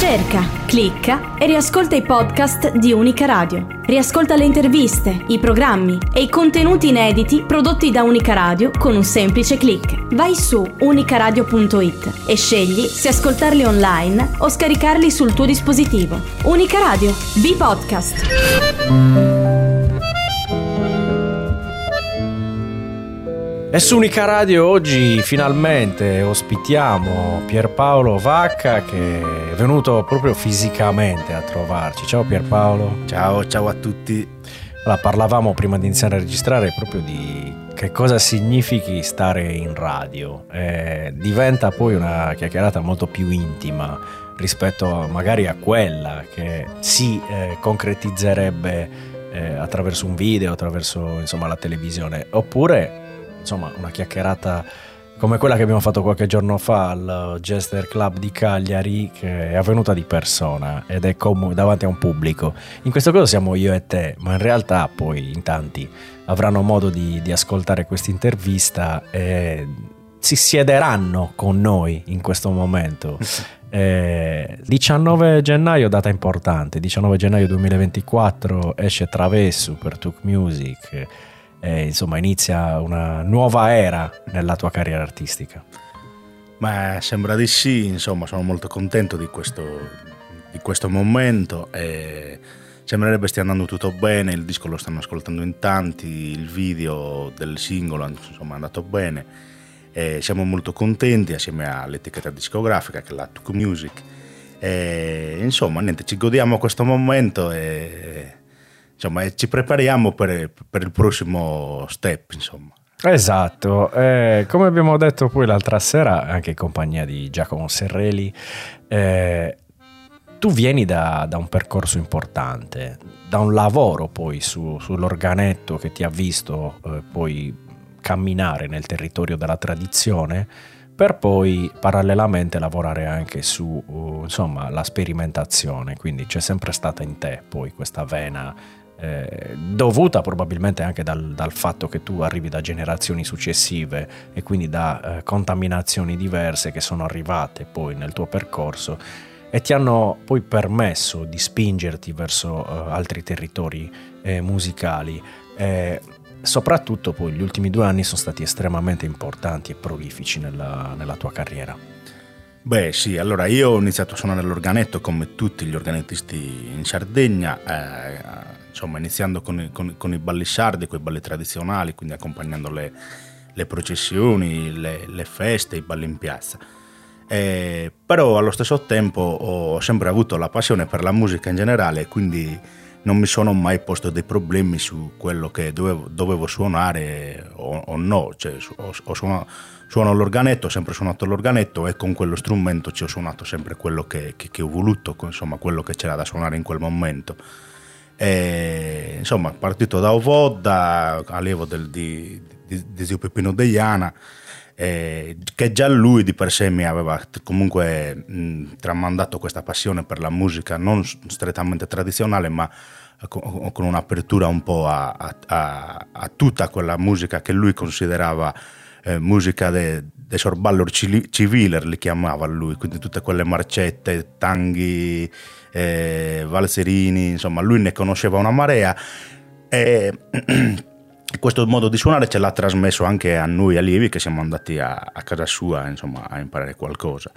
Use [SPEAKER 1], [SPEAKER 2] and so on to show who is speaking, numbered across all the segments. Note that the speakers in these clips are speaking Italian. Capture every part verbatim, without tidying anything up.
[SPEAKER 1] Cerca, clicca e riascolta i podcast di Unica Radio. Riascolta le interviste, i programmi e i contenuti inediti prodotti da Unica Radio con un semplice click. Vai su unicaradio punto it e scegli se ascoltarli online o scaricarli sul tuo dispositivo. Unica Radio, B-Podcast.
[SPEAKER 2] E su Unica Radio oggi finalmente ospitiamo Pierpaolo Vacca, che è venuto proprio fisicamente a trovarci. Ciao Pierpaolo.
[SPEAKER 3] Ciao, ciao a tutti.
[SPEAKER 2] Allora, parlavamo prima di iniziare a registrare proprio di che cosa significhi stare in radio. Eh, diventa poi una chiacchierata molto più intima rispetto magari a quella che si eh, concretizzerebbe eh, attraverso un video, attraverso insomma la televisione, oppure insomma una chiacchierata come quella che abbiamo fatto qualche giorno fa al Jester Club di Cagliari, che è avvenuta di persona ed è com- davanti a un pubblico. In questo caso siamo io e te, ma in realtà poi in tanti avranno modo di, di ascoltare questa intervista e si siederanno con noi in questo momento. Eh, diciannove gennaio, data importante, diciannove gennaio duemilaventiquattro esce Travesso per Tuk Music. E, insomma, inizia una nuova era nella tua carriera artistica.
[SPEAKER 3] Ma sembra di sì, insomma, sono molto contento di questo, di questo momento e sembrerebbe stia andando tutto bene, il disco lo stanno ascoltando in tanti, il video del singolo insomma è andato bene e siamo molto contenti assieme all'etichetta discografica che è la Tuk Music e, insomma, niente, ci godiamo questo momento e insomma ci prepariamo per, per il prossimo step, insomma.
[SPEAKER 2] Esatto, eh, come abbiamo detto poi l'altra sera anche in compagnia di Giacomo Serreli, eh, tu vieni da, da un percorso importante, da un lavoro poi su, sull'organetto che ti ha visto eh, poi camminare nel territorio della tradizione, per poi parallelamente lavorare anche su uh, insomma la sperimentazione, quindi c'è sempre stata in te poi questa vena Eh, dovuta probabilmente anche dal, dal fatto che tu arrivi da generazioni successive e quindi da eh, contaminazioni diverse che sono arrivate poi nel tuo percorso e ti hanno poi permesso di spingerti verso eh, altri territori eh, musicali. Eh, soprattutto poi gli ultimi due anni sono stati estremamente importanti e prolifici nella, nella tua carriera.
[SPEAKER 3] Beh sì, allora io ho iniziato a suonare l'organetto come tutti gli organettisti in Sardegna, eh, insomma iniziando con i, con, con i balli sardi, con i balli tradizionali, quindi accompagnando le, le processioni, le, le feste, i balli in piazza. Eh, però allo stesso tempo ho sempre avuto la passione per la musica in generale, quindi non mi sono mai posto dei problemi su quello che dovevo, dovevo suonare o, o no, cioè, ho, ho suonato, suono l'organetto, ho sempre suonato l'organetto e con quello strumento ci ho suonato sempre quello che, che, che ho voluto, insomma quello che c'era da suonare in quel momento. E, insomma, partito da Ovoda, allievo del, di, di, di zio Peppino Deiana, eh, che già lui di per sé mi aveva comunque mh, tramandato questa passione per la musica non strettamente tradizionale, ma con, con un'apertura un po' a, a, a tutta quella musica che lui considerava eh, musica de, de sorballor civiler, li chiamava lui, quindi tutte quelle marcette, tanghi, eh, valserini, insomma lui ne conosceva una marea e questo modo di suonare ce l'ha trasmesso anche a noi allievi che siamo andati a, a casa sua, insomma, a imparare qualcosa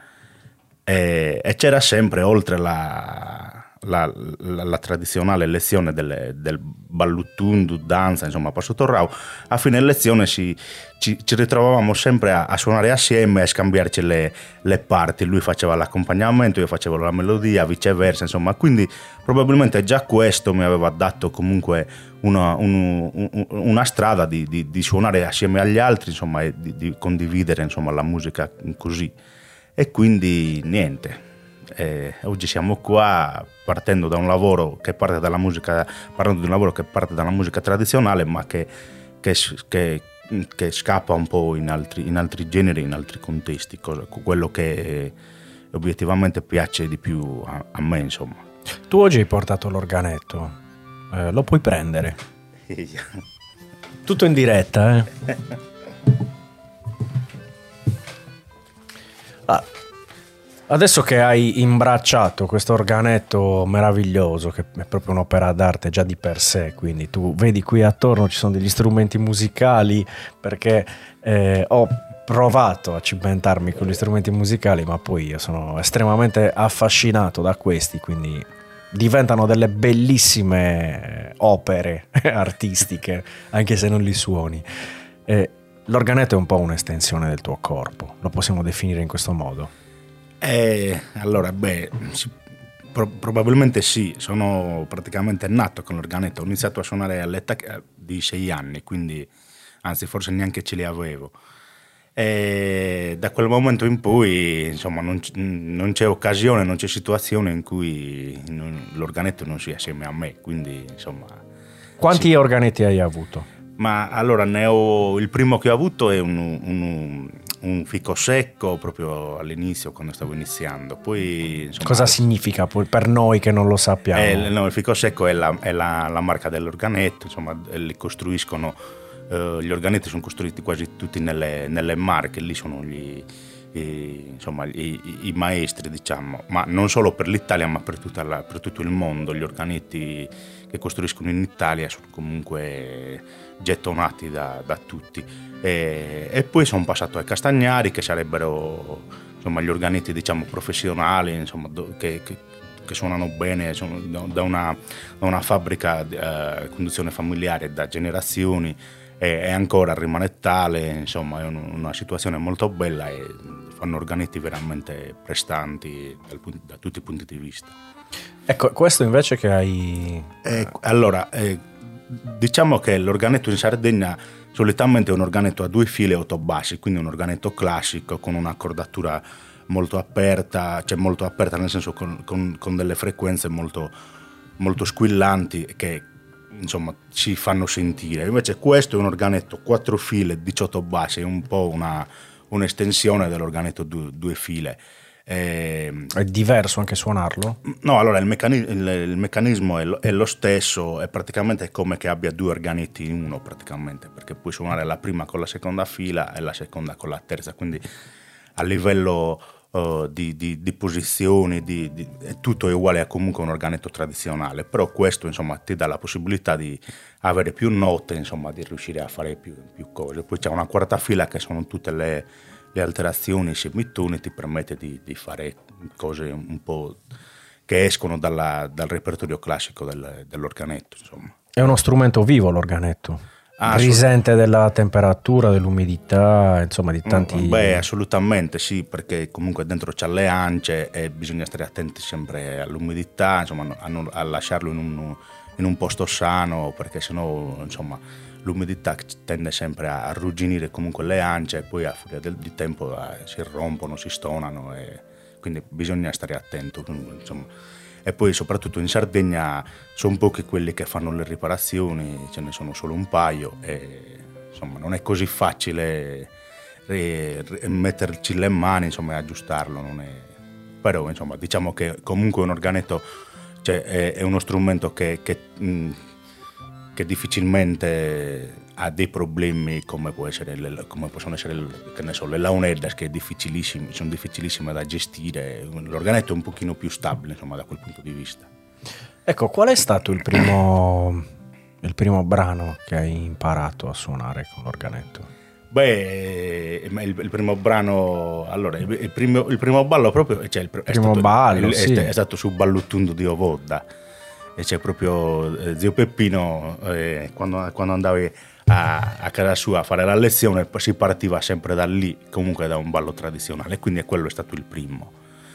[SPEAKER 3] e, e c'era sempre, oltre la La, la, la tradizionale lezione delle, del ballutundu, danza, insomma passo torrau, a fine lezione si, ci, ci ritrovavamo sempre a, a suonare assieme e a scambiarci le, le parti, lui faceva l'accompagnamento, io facevo la melodia, viceversa, insomma, quindi probabilmente già questo mi aveva dato comunque una, un, un, una strada di, di, di suonare assieme agli altri, insomma, e di, di condividere, insomma, la musica così, e quindi niente. E oggi siamo qua partendo da un lavoro che parte dalla musica, parlando di un lavoro che parte dalla musica tradizionale, ma che, che, che, che scappa un po' in altri, in altri generi, in altri contesti, cosa, quello che obiettivamente piace di più a, a me, insomma.
[SPEAKER 2] Tu oggi hai portato l'organetto, eh, lo puoi prendere. Tutto in diretta, eh? Ah. Adesso che hai imbracciato questo organetto meraviglioso, che è proprio un'opera d'arte già di per sé, quindi tu vedi qui attorno ci sono degli strumenti musicali, perché eh, ho provato a cimentarmi con gli strumenti musicali, ma poi io sono estremamente affascinato da questi, quindi diventano delle bellissime opere artistiche, anche se non li suoni. Eh, l'organetto è un po' un'estensione del tuo corpo, lo possiamo definire in questo modo?
[SPEAKER 3] Eh, allora, beh, sì, pro- probabilmente sì, sono praticamente nato con l'organetto, ho iniziato a suonare all'età di sei anni, quindi anzi forse neanche ce li avevo. E da quel momento in poi, insomma, non, c- non c'è occasione, non c'è situazione in cui non, l'organetto non sia assieme a me, quindi insomma...
[SPEAKER 2] Quanti
[SPEAKER 3] sì.
[SPEAKER 2] organetti hai avuto?
[SPEAKER 3] Ma allora ne ho, il primo che ho avuto è un, un, un fico secco proprio all'inizio, quando stavo iniziando. Poi, insomma,
[SPEAKER 2] cosa significa per noi che non lo sappiamo?
[SPEAKER 3] È, no, il fico secco è la, è la, la marca dell'organetto, insomma, li costruiscono, eh, gli organetti sono costruiti quasi tutti nelle, nelle Marche, lì sono gli, i, insomma, i, i maestri, diciamo, ma non solo per l'Italia, ma per, tutta la, per tutto il mondo. Gli organetti che costruiscono in Italia sono comunque gettonati da, da tutti. E, e poi sono passato ai Castagnari, che sarebbero, insomma, gli organetti, diciamo, professionali, insomma, che, che, che suonano bene, sono da una, da una fabbrica di eh, conduzione familiare da generazioni, e, e ancora rimane tale, insomma, è un, una situazione molto bella e fanno organetti veramente prestanti dal, da tutti i punti di vista.
[SPEAKER 2] Ecco, questo invece che hai...
[SPEAKER 3] Eh, allora, eh, diciamo che l'organetto in Sardegna solitamente è un organetto a due file e otto bassi, quindi un organetto classico con un'accordatura molto aperta, cioè molto aperta nel senso con, con, con delle frequenze molto, molto squillanti che insomma ci fanno sentire. Invece questo è un organetto quattro file, diciotto bassi, è un po' una, un'estensione dell'organetto due, due file. Eh,
[SPEAKER 2] è diverso anche suonarlo?
[SPEAKER 3] No, allora il, meccani- il, il meccanismo è lo, è lo stesso, è praticamente come che abbia due organetti in uno praticamente, perché puoi suonare la prima con la seconda fila e la seconda con la terza, quindi a livello uh, di, di, di posizioni di, di, è tutto è uguale a comunque un organetto tradizionale, però questo insomma ti dà la possibilità di avere più note, insomma di riuscire a fare più, più cose. Poi c'è una quarta fila che sono tutte le le alterazioni, i semitoni, ti permette di, di fare cose un po' che escono dalla, dal repertorio classico del, dell'organetto, insomma.
[SPEAKER 2] È uno strumento vivo l'organetto?
[SPEAKER 3] Ah,
[SPEAKER 2] risente della temperatura, dell'umidità, insomma di tanti...
[SPEAKER 3] Beh, assolutamente sì, perché comunque dentro c'ha le ance e bisogna stare attenti sempre all'umidità, insomma a, non, a lasciarlo in un, in un posto sano, perché sennò insomma l'umidità tende sempre a arrugginire comunque le ance e poi a furia del, di tempo eh, si rompono, si stonano, e quindi bisogna stare attento, insomma. E poi soprattutto in Sardegna sono pochi quelli che fanno le riparazioni, ce ne sono solo un paio e insomma non è così facile re, re, metterci le mani, insomma, e aggiustarlo, non è... però insomma diciamo che comunque un organetto, cioè, è, è uno strumento che, che mh, che difficilmente ha dei problemi come, può essere le, come possono essere le, che ne so, le launeddas, che è difficilissime, sono difficilissime da gestire. L'organetto è un pochino più stabile, insomma, da quel punto di vista.
[SPEAKER 2] Ecco, qual è stato il primo, il primo brano che hai imparato a suonare con l'organetto?
[SPEAKER 3] Beh, il, il primo brano, allora, il, il, primo, il primo ballo proprio, cioè il
[SPEAKER 2] primo è stato, ballo,
[SPEAKER 3] il,
[SPEAKER 2] sì.
[SPEAKER 3] è stato su Ballutundu di Ovodda. E c'è proprio eh, zio Peppino, eh, quando, quando andavi a, a casa sua a fare la lezione si partiva sempre da lì, comunque da un ballo tradizionale, quindi quello è stato il primo.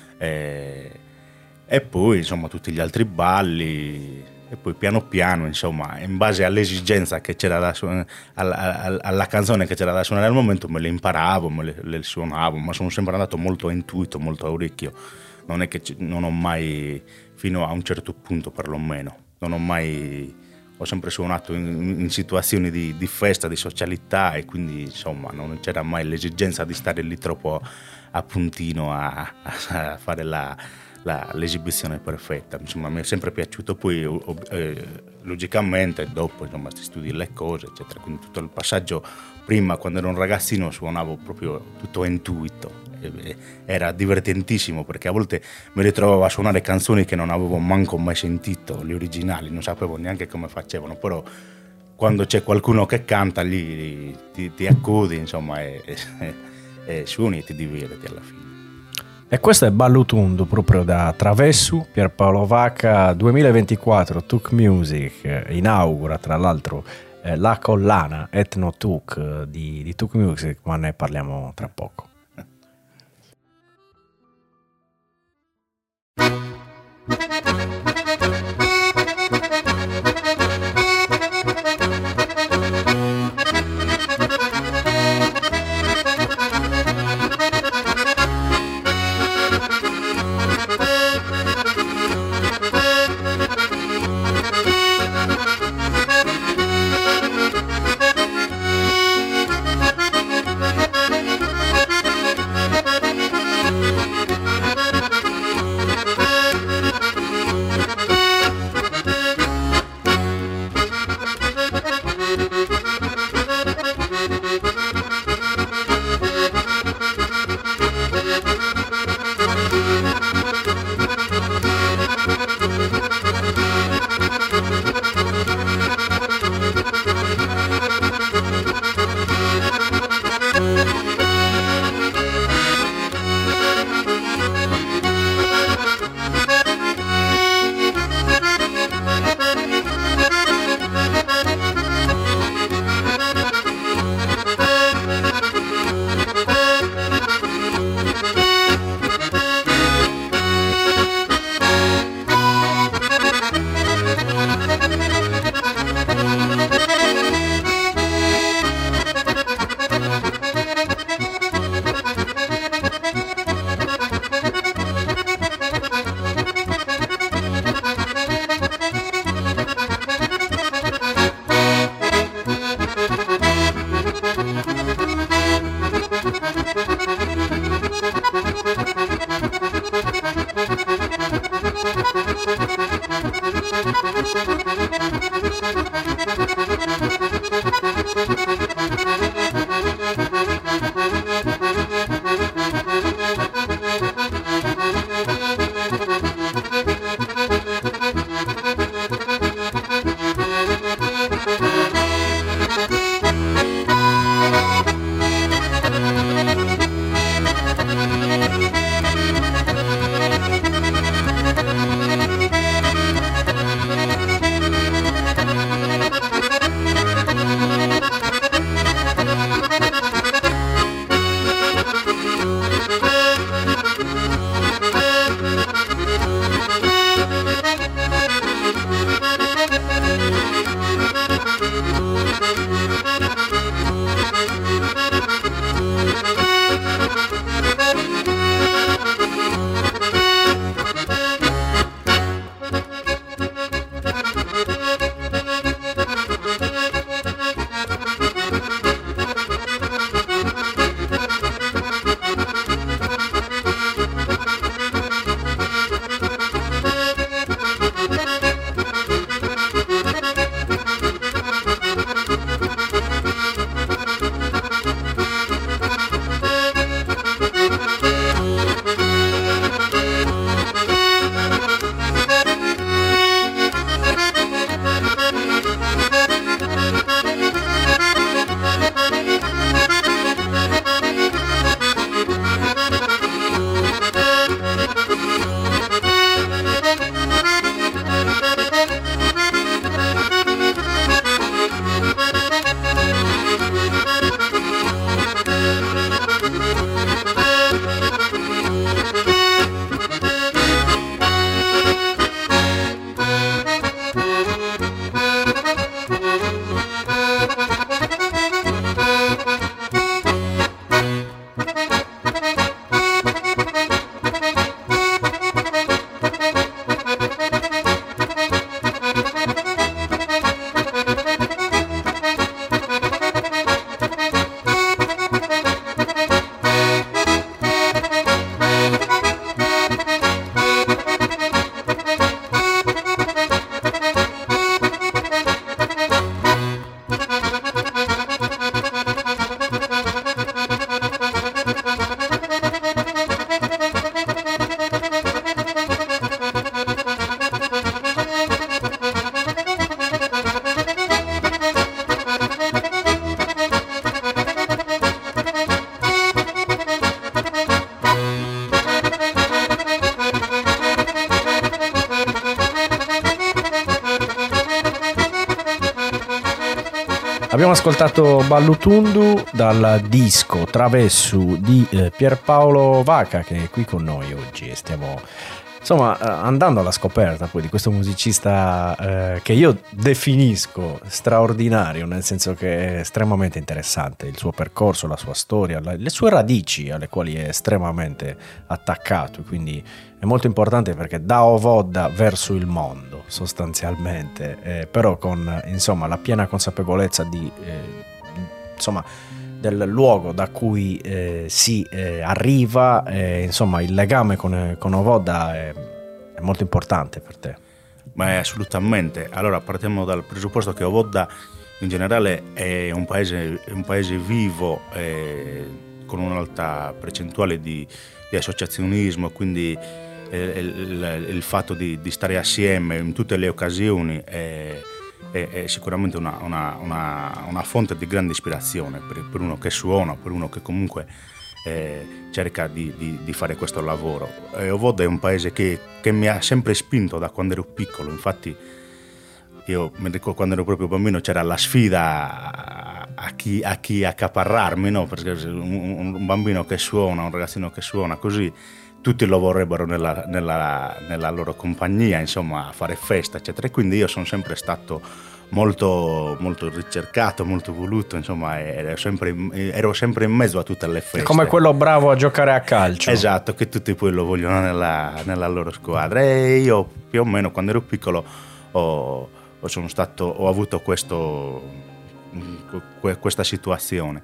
[SPEAKER 3] E, e poi insomma tutti gli altri balli, e poi piano piano, insomma, in base all'esigenza che c'era da suonare, alla, alla canzone che c'era da suonare al momento, me le imparavo, me le, le suonavo, ma sono sempre andato molto a intuito, molto a orecchio. Non è che c- non ho mai, fino a un certo punto perlomeno, non ho mai, ho sempre suonato in, in situazioni di, di festa, di socialità, e quindi insomma non c'era mai l'esigenza di stare lì troppo a puntino a, a fare la, la, l'esibizione perfetta. Insomma, mi è sempre piaciuto. Poi eh, logicamente dopo, insomma, si studi le cose, eccetera. Quindi tutto il passaggio, prima quando ero un ragazzino suonavo proprio tutto a intuito. Era divertentissimo perché a volte mi ritrovavo a suonare canzoni che non avevo manco mai sentito, le originali, non sapevo neanche come facevano, però quando c'è qualcuno che canta lì ti, ti accudi, insomma, e, e, e suoni e ti diverti alla fine.
[SPEAKER 2] E questo è Ballutundu, proprio da Travessu. Pierpaolo Vacca duemilaventiquattro Tuk Music inaugura tra l'altro eh, la collana Etno Tuk di, di Tuk Music, ma ne parliamo tra poco. Abbiamo ascoltato Ballutundu dal disco Travessu di eh, Pierpaolo Vaca, che è qui con noi oggi, e stiamo insomma andando alla scoperta poi di questo musicista eh, che io definisco straordinario, nel senso che è estremamente interessante il suo percorso, la sua storia, la, le sue radici alle quali è estremamente attaccato, quindi è molto importante perché da Ovodda verso il mondo sostanzialmente, eh, però con insomma la piena consapevolezza di eh, insomma del luogo da cui eh, si eh, arriva, eh, insomma il legame con, con Ovodda è, è molto importante per te.
[SPEAKER 3] Ma assolutamente. Allora partiamo dal presupposto che Ovodda in generale è un paese, è un paese vivo, eh, con un'alta percentuale di, di associazionismo, quindi eh, il, il fatto di, di stare assieme in tutte le occasioni è, è, è sicuramente una, una, una, una fonte di grande ispirazione per, per uno che suona, per uno che comunque eh, cerca di, di, di fare questo lavoro. E Ovodda è un paese che, che mi ha sempre spinto da quando ero piccolo, infatti io mi ricordo quando ero proprio bambino c'era la sfida a chi, a chi accaparrarmi, no? Perché un, un bambino che suona, un ragazzino che suona così, tutti lo vorrebbero nella, nella, nella loro compagnia, insomma, a fare festa, eccetera. E quindi io sono sempre stato molto, molto ricercato, molto voluto, insomma, ero sempre, ero sempre in mezzo a tutte le feste.
[SPEAKER 2] È come quello bravo a giocare a calcio.
[SPEAKER 3] Esatto, che tutti poi lo vogliono nella, nella loro squadra. E io più o meno quando ero piccolo ho, ho, sono stato, ho avuto questo, questa situazione.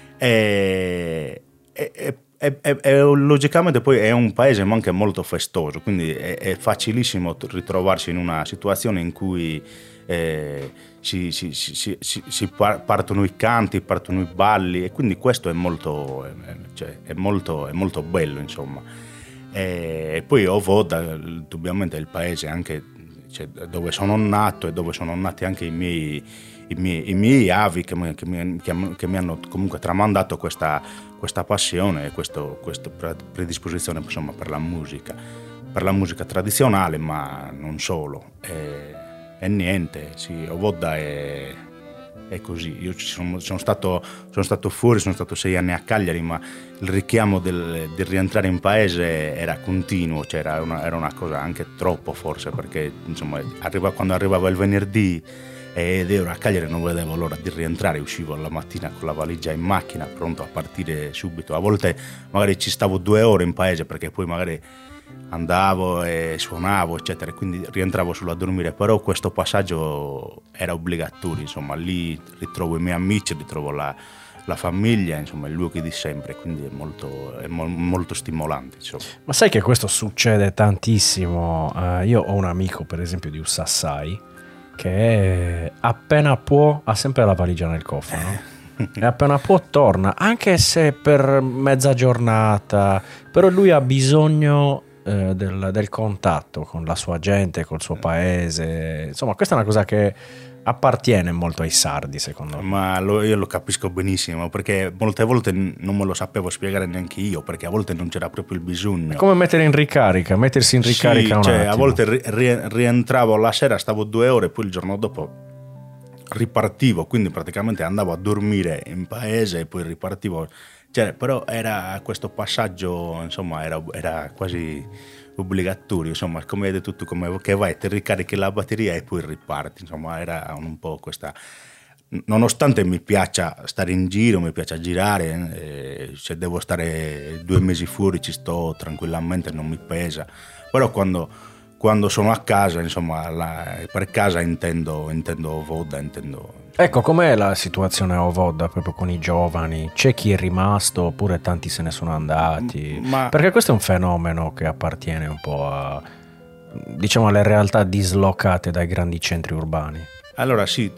[SPEAKER 3] E, e, E, e, e logicamente poi è un paese anche molto festoso, quindi è, è facilissimo ritrovarsi in una situazione in cui eh, si, si, si, si, si partono i canti, partono i balli, e quindi questo è molto, cioè, è molto, è molto bello, insomma. E, e poi Ovodda, ovviamente è il paese anche, cioè, dove sono nato e dove sono nati anche i miei I miei, i miei avi che mi, che, mi, che mi hanno comunque tramandato questa, questa passione e questo, questa predisposizione, insomma, per la musica, per la musica tradizionale, ma non solo. E, e niente, sì, Ovodda è, è così. Io sono, sono, stato, sono stato fuori, sono stato sei anni a Cagliari, ma il richiamo del, del rientrare in paese era continuo, cioè era, una, era una cosa anche troppo forse, perché insomma arriva, quando arrivava il venerdì ed ero a Cagliari non vedevo l'ora di rientrare, uscivo la mattina con la valigia in macchina pronto a partire subito. A volte magari ci stavo due ore in paese perché poi magari andavo e suonavo eccetera, quindi rientravo solo a dormire, però questo passaggio era obbligatorio, insomma lì ritrovo i miei amici, ritrovo la, la famiglia, insomma i luoghi di sempre, quindi è molto, è mo- molto stimolante, insomma.
[SPEAKER 2] Ma sai che questo succede tantissimo? Uh, io ho un amico per esempio di Ussassai che appena può ha sempre la valigia nel cofano, no? E appena può torna, anche se per mezza giornata, però lui ha bisogno eh, del, del contatto con la sua gente, col suo paese, insomma questa è una cosa che appartiene molto ai sardi, secondo me.
[SPEAKER 3] Ma lo, io lo capisco benissimo, perché molte volte non me lo sapevo spiegare neanche io, perché a volte non c'era proprio il bisogno.
[SPEAKER 2] È come mettere in ricarica, mettersi in ricarica
[SPEAKER 3] sì,
[SPEAKER 2] un
[SPEAKER 3] cioè,
[SPEAKER 2] attimo.
[SPEAKER 3] A volte ri, rientravo la sera, stavo due ore, poi il giorno dopo ripartivo, quindi praticamente andavo a dormire in paese e poi ripartivo. Cioè, però era questo passaggio, insomma, era, era quasi obbligatorio, insomma, come hai detto tu, come che vai, ti ricarichi la batteria e poi riparti, insomma, era un po' questa. Nonostante mi piaccia stare in giro, mi piace girare, eh, se devo stare due mesi fuori ci sto tranquillamente, non mi pesa, però quando, quando sono a casa, insomma, la, per casa intendo, intendo Ovodda, intendo.
[SPEAKER 2] Ecco, com'è la situazione a Ovodda proprio con i giovani? C'è chi è rimasto oppure tanti se ne sono andati?
[SPEAKER 3] Ma...
[SPEAKER 2] Perché questo è un fenomeno che appartiene un po' a, diciamo, alle realtà dislocate dai grandi centri urbani.
[SPEAKER 3] Allora sì,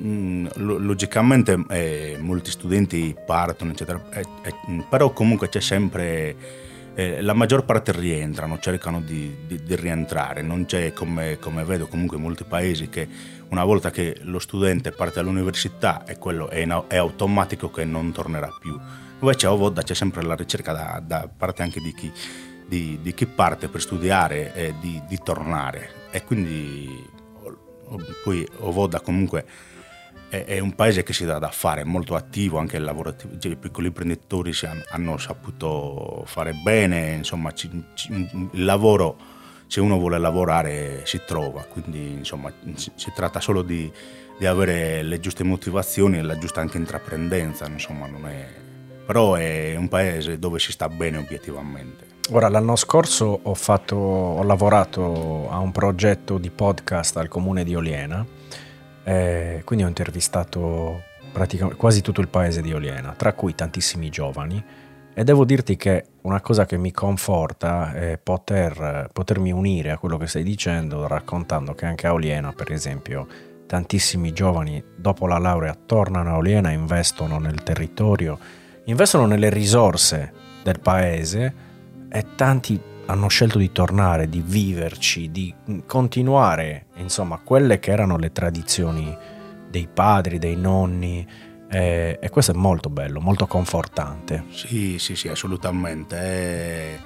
[SPEAKER 3] logicamente eh, molti studenti partono, eccetera, eh, eh, però comunque c'è sempre, eh, la maggior parte rientrano, cercano di, di, di rientrare, non c'è come, come vedo comunque in molti paesi che una volta che lo studente parte all'università e quello è, in, è automatico che non tornerà più. Invece a Ovodda c'è sempre la ricerca da, da parte anche di chi, di, di chi parte per studiare e di, di tornare, e quindi poi Ovodda comunque è, è un paese che si dà da fare, è molto attivo, anche il lavorativo, cioè, i piccoli imprenditori si hanno, hanno saputo fare bene, insomma ci, ci, il lavoro, se uno vuole lavorare si trova, quindi insomma si, si tratta solo di, di avere le giuste motivazioni e la giusta anche intraprendenza, insomma non è, però è un paese dove si sta bene obiettivamente.
[SPEAKER 2] Ora, l'anno scorso ho, fatto, ho lavorato a un progetto di podcast al comune di Oliena, eh, quindi ho intervistato praticamente quasi tutto il paese di Oliena, tra cui tantissimi giovani, e devo dirti che una cosa che mi conforta è poter, potermi unire a quello che stai dicendo, raccontando che anche a Oliena, per esempio, tantissimi giovani dopo la laurea tornano a Oliena, investono nel territorio, investono nelle risorse del paese, e tanti hanno scelto di tornare, di viverci, di continuare, insomma, quelle che erano le tradizioni dei padri, dei nonni, eh, e questo è molto bello, molto confortante.
[SPEAKER 3] Sì, sì, sì, assolutamente. Eh,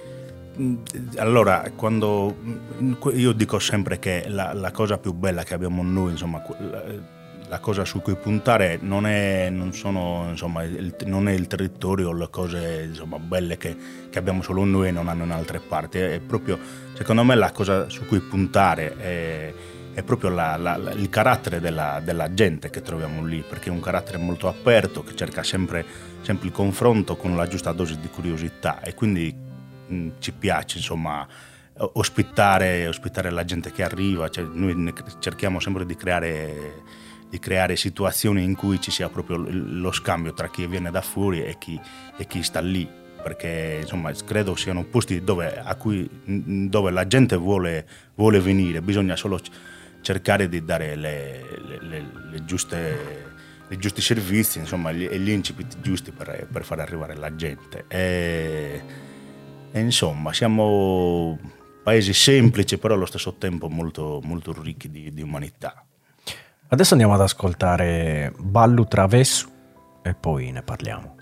[SPEAKER 3] allora, quando io dico sempre che la, la cosa più bella che abbiamo noi, insomma, la cosa su cui puntare non è, non sono, insomma, il, non è il territorio, le cose, insomma, belle che, che abbiamo solo noi e non hanno in altre parti. È proprio, secondo me, la cosa su cui puntare è, è proprio la, la, la, il carattere della, della gente che troviamo lì, perché è un carattere molto aperto che cerca sempre, sempre il confronto con la giusta dose di curiosità, e quindi mh, ci piace, insomma, ospitare, ospitare la gente che arriva. Cioè, noi cerchiamo sempre di creare di creare situazioni in cui ci sia proprio lo scambio tra chi viene da fuori e chi, e chi sta lì, perché insomma credo siano posti dove, a cui, dove la gente vuole, vuole venire, bisogna solo cercare di dare le, le, le, le giuste, i giusti servizi, insomma, gli, gli incipit giusti per, per far arrivare la gente. E, e insomma siamo paesi semplici, però allo stesso tempo molto, molto ricchi di, di umanità.
[SPEAKER 2] Adesso andiamo ad ascoltare Ballu Travessu e poi ne parliamo.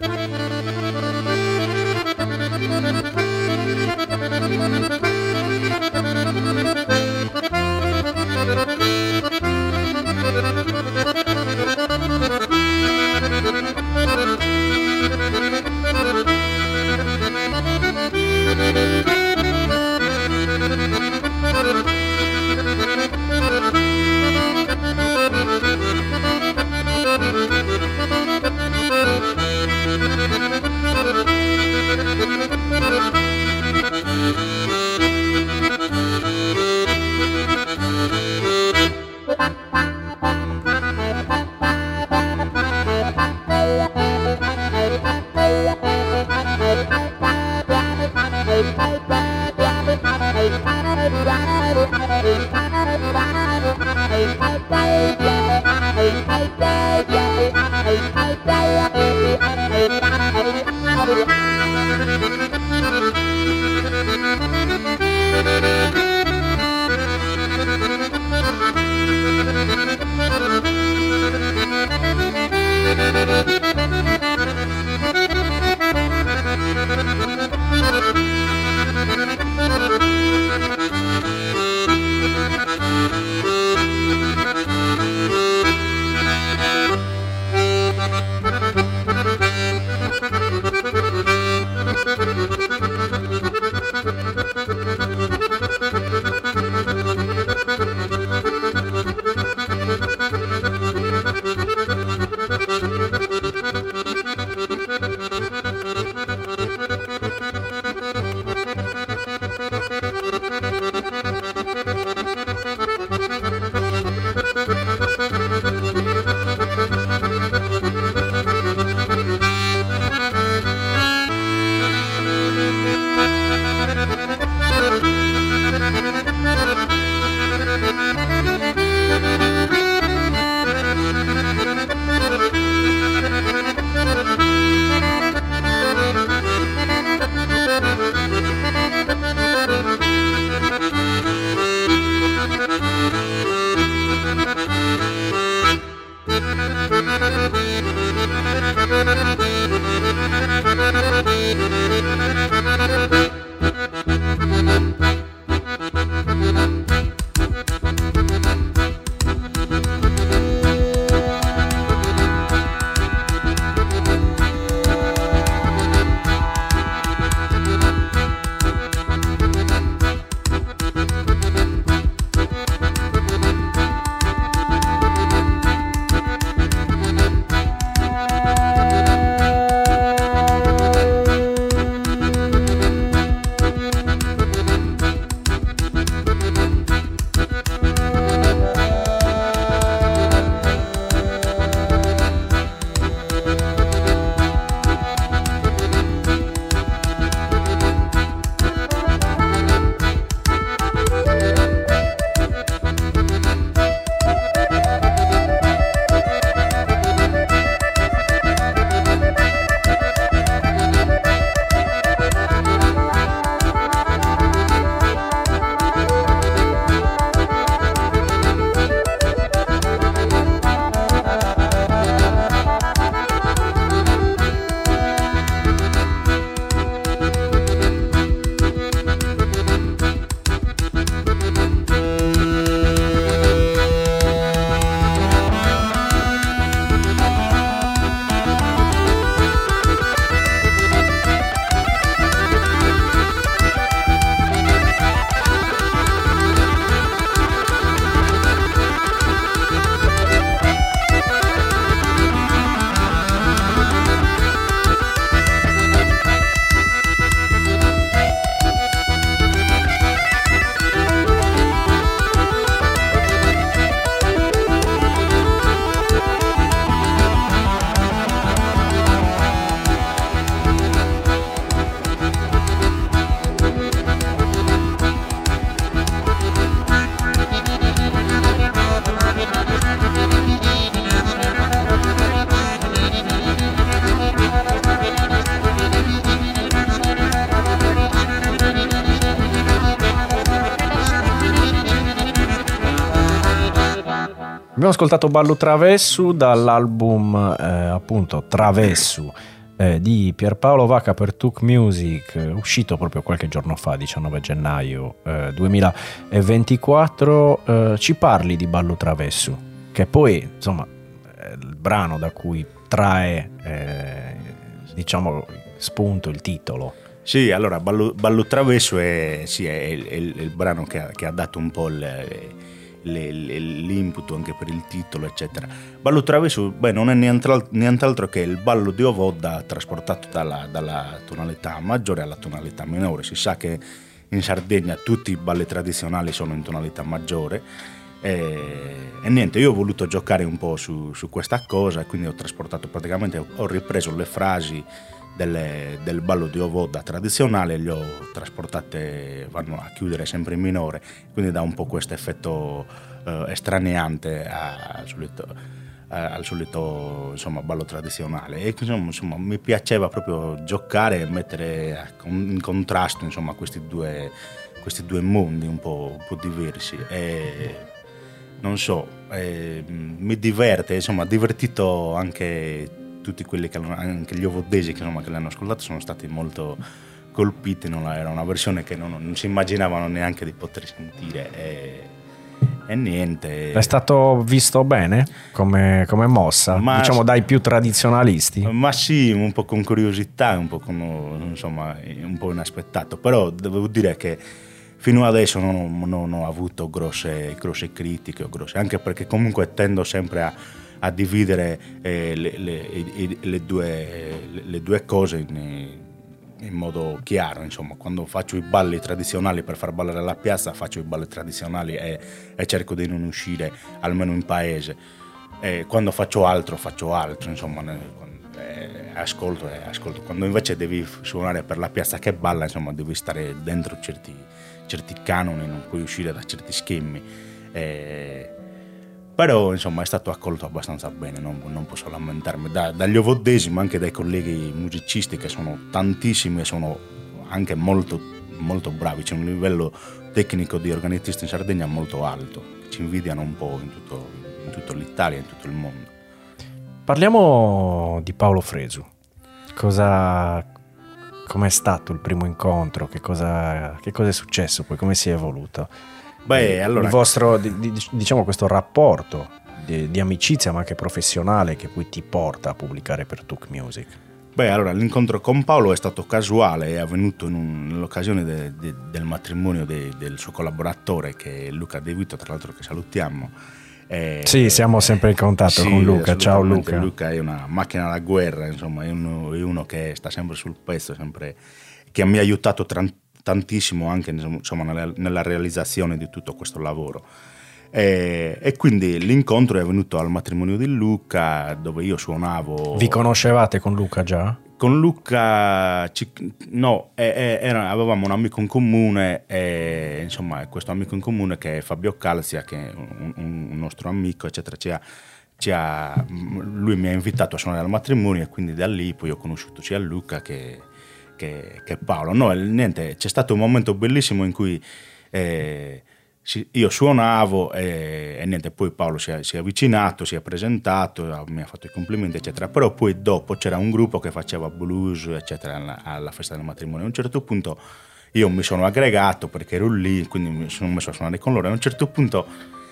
[SPEAKER 2] Abbiamo ascoltato Ballo Travessu dall'album eh, appunto Travessu eh, di Pierpaolo Vacca per Tuk Music, eh, uscito proprio qualche giorno fa, diciannove gennaio eh, duemilaventiquattro. Eh, ci parli di Ballo Travessu, che poi insomma è il brano da cui trae eh, diciamo spunto il titolo.
[SPEAKER 3] Sì, allora Ballo, Ballo Travessu è, sì, è, il, è il brano che ha, che ha dato un po' il, Le, le, l'input anche per il titolo, eccetera. Ballo Travessu, beh, non è nient'altro, nient'altro che il ballo di Ovoda trasportato dalla, dalla tonalità maggiore alla tonalità minore. Si sa che in Sardegna tutti i balli tradizionali sono in tonalità maggiore e, e niente, io ho voluto giocare un po' su, su questa cosa e quindi ho trasportato praticamente, ho ripreso le frasi Delle, del ballo di Ovoda tradizionale, le ho trasportate, vanno a chiudere sempre in minore, quindi dà un po' questo effetto eh, estraneante a, al solito, a, al solito insomma, ballo tradizionale. E insomma, insomma, mi piaceva proprio giocare e mettere in contrasto insomma, questi, due, questi due mondi un po', un po' diversi. E, non so, eh, mi diverte, insomma, divertito anche tutti quelli che anche gli ovodesi che, insomma, che l'hanno ascoltato sono stati molto colpiti, non era una versione che non, non si immaginavano neanche di poter sentire e, e niente.
[SPEAKER 2] È stato visto bene come, come mossa, ma, diciamo dai più tradizionalisti?
[SPEAKER 3] Ma sì, un po' con curiosità, un po' con, insomma, un po' inaspettato, però devo dire che fino adesso non, non ho avuto grosse, grosse critiche o grosse, anche perché comunque tendo sempre a a dividere eh, le, le, le, due, le due cose in, in modo chiaro, insomma, quando faccio i balli tradizionali per far ballare la piazza faccio i balli tradizionali e, e cerco di non uscire almeno in paese, e quando faccio altro faccio altro, insomma, eh, ascolto e ascolto, quando invece devi suonare per la piazza che balla, insomma, devi stare dentro certi, certi canoni, non puoi uscire da certi schemi. eh, Però insomma è stato accolto abbastanza bene, non, non posso lamentarmi, da, dagli ovodesi ma anche dai colleghi musicisti che sono tantissimi e sono anche molto, molto bravi, c'è un livello tecnico di organisti in Sardegna molto alto, ci invidiano un po' in tutto, in tutta l'Italia, in tutto il mondo.
[SPEAKER 2] Parliamo di Paolo Fresu, cosa, com'è stato il primo incontro, che cosa, che cosa è successo poi, come si è evoluto?
[SPEAKER 3] Beh, allora,
[SPEAKER 2] il vostro, diciamo, questo rapporto di, di amicizia ma anche professionale che poi ti porta a pubblicare per Tuk Music.
[SPEAKER 3] Beh, allora l'incontro con Paolo è stato casuale, è avvenuto in un, nell'occasione de, de, del matrimonio de, del suo collaboratore che è Luca De Vito, tra l'altro che salutiamo. Eh,
[SPEAKER 2] sì, siamo sempre in contatto
[SPEAKER 3] sì,
[SPEAKER 2] con Luca. Ciao Luca.
[SPEAKER 3] Luca è una macchina da guerra, insomma, è uno, è uno che sta sempre sul pezzo, sempre, che mi ha aiutato tra, tantissimo anche, insomma, nella, nella realizzazione di tutto questo lavoro. E, e quindi l'incontro è avvenuto al matrimonio di Luca, dove io suonavo.
[SPEAKER 2] Vi conoscevate con Luca già?
[SPEAKER 3] Con Luca ci, no, era, avevamo un amico in comune, e, insomma, questo amico in comune che è Fabio Calzia, che è un, un nostro amico, eccetera, ci ha, ci ha, lui mi ha invitato a suonare al matrimonio e quindi da lì poi ho conosciuto sia Luca che Che, che Paolo. No, niente, c'è stato un momento bellissimo in cui eh, io suonavo e, e niente, poi Paolo si è, si è avvicinato, si è presentato, mi ha fatto i complimenti, eccetera. Però poi dopo c'era un gruppo che faceva blues, eccetera, alla, alla festa del matrimonio. A un certo punto io mi sono aggregato perché ero lì, quindi mi sono messo a suonare con loro. A un certo punto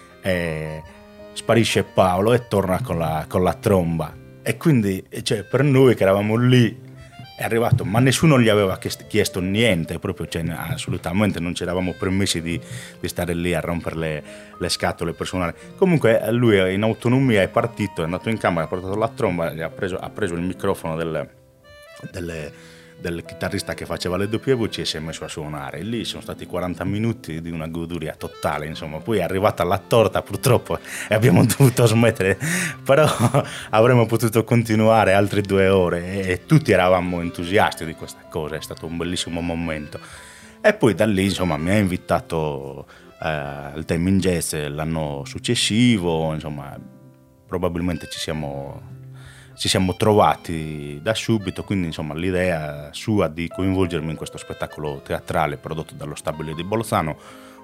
[SPEAKER 3] eh, sparisce Paolo e torna con la, con la tromba. E quindi, cioè, per noi che eravamo lì, è arrivato, ma nessuno gli aveva chiesto niente, proprio, cioè, assolutamente non ci eravamo permessi di, di stare lì a rompere le, le scatole per suonare. Comunque lui in autonomia è partito, è andato in camera, ha portato la tromba, ha preso, ha preso il microfono del, del, del chitarrista che faceva le doppie voci e si è messo a suonare. E lì sono stati quaranta minuti di una goduria totale, insomma. Poi è arrivata la torta purtroppo e abbiamo dovuto smettere, però avremmo potuto continuare altre due ore e tutti eravamo entusiasti di questa cosa, è stato un bellissimo momento. E poi da lì, insomma, mi ha invitato eh, al Time in Jazz l'anno successivo, insomma, probabilmente ci siamo ci siamo trovati da subito, quindi insomma l'idea sua di coinvolgermi in questo spettacolo teatrale prodotto dallo Stabile di Bolzano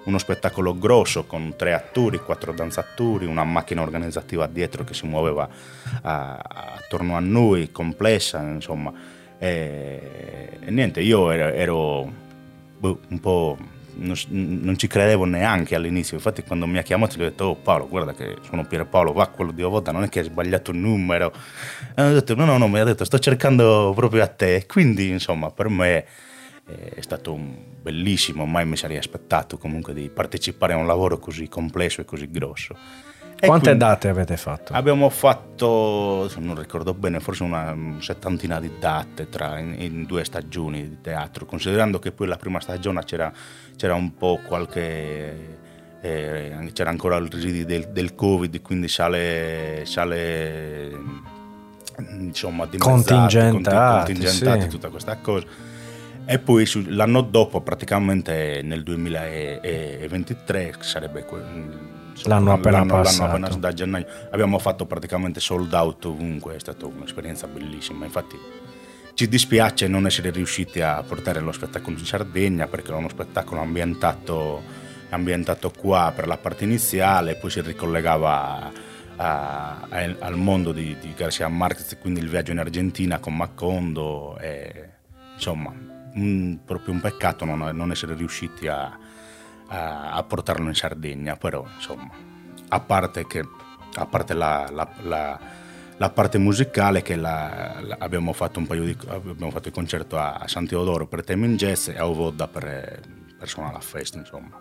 [SPEAKER 3] uno spettacolo grosso con tre attori, quattro danzatori, una macchina organizzativa dietro che si muoveva a, attorno a noi, complessa, insomma. E, e niente, io ero, ero boh, un po'... Non, non ci credevo neanche all'inizio, infatti quando mi ha chiamato gli ho detto: oh Paolo, guarda che sono Pierpaolo, va, quello di Ovoda, non è che hai sbagliato il numero. E ho detto no no no, mi ha detto sto cercando proprio a te, quindi insomma per me è stato un bellissimo, mai mi sarei aspettato comunque di partecipare a un lavoro così complesso e così grosso. E
[SPEAKER 2] quante
[SPEAKER 3] quindi
[SPEAKER 2] date avete fatto?
[SPEAKER 3] Abbiamo fatto, non ricordo bene, forse una settantina di date tra, in, in due stagioni di teatro, considerando che poi la prima stagione c'era, c'era un po' qualche... Eh, c'era ancora il residuo del, del Covid, quindi sale... sale insomma,
[SPEAKER 2] contingentati,
[SPEAKER 3] contingentati
[SPEAKER 2] sì.
[SPEAKER 3] Tutta questa cosa. E poi l'anno dopo, praticamente nel duemilaventitré, sarebbe insomma,
[SPEAKER 2] l'anno appena
[SPEAKER 3] l'anno,
[SPEAKER 2] passato,
[SPEAKER 3] l'anno appena, da gennaio, abbiamo fatto praticamente sold out ovunque. È stata un'esperienza bellissima. Infatti ci dispiace non essere riusciti a portare lo spettacolo in Sardegna, perché era uno spettacolo ambientato, ambientato qua per la parte iniziale, poi si ricollegava a, a, al mondo di, di Garcia Marquez, quindi il viaggio in Argentina con Macondo, e, insomma un, proprio un peccato non, non essere riusciti a, a, a portarlo in Sardegna. Però insomma, a parte che a parte la, la, la, la parte musicale, che la, la, abbiamo fatto un paio di abbiamo fatto il concerto a, a San Teodoro per Temin Jazz e a Ovoda per, per suonare la festa, insomma.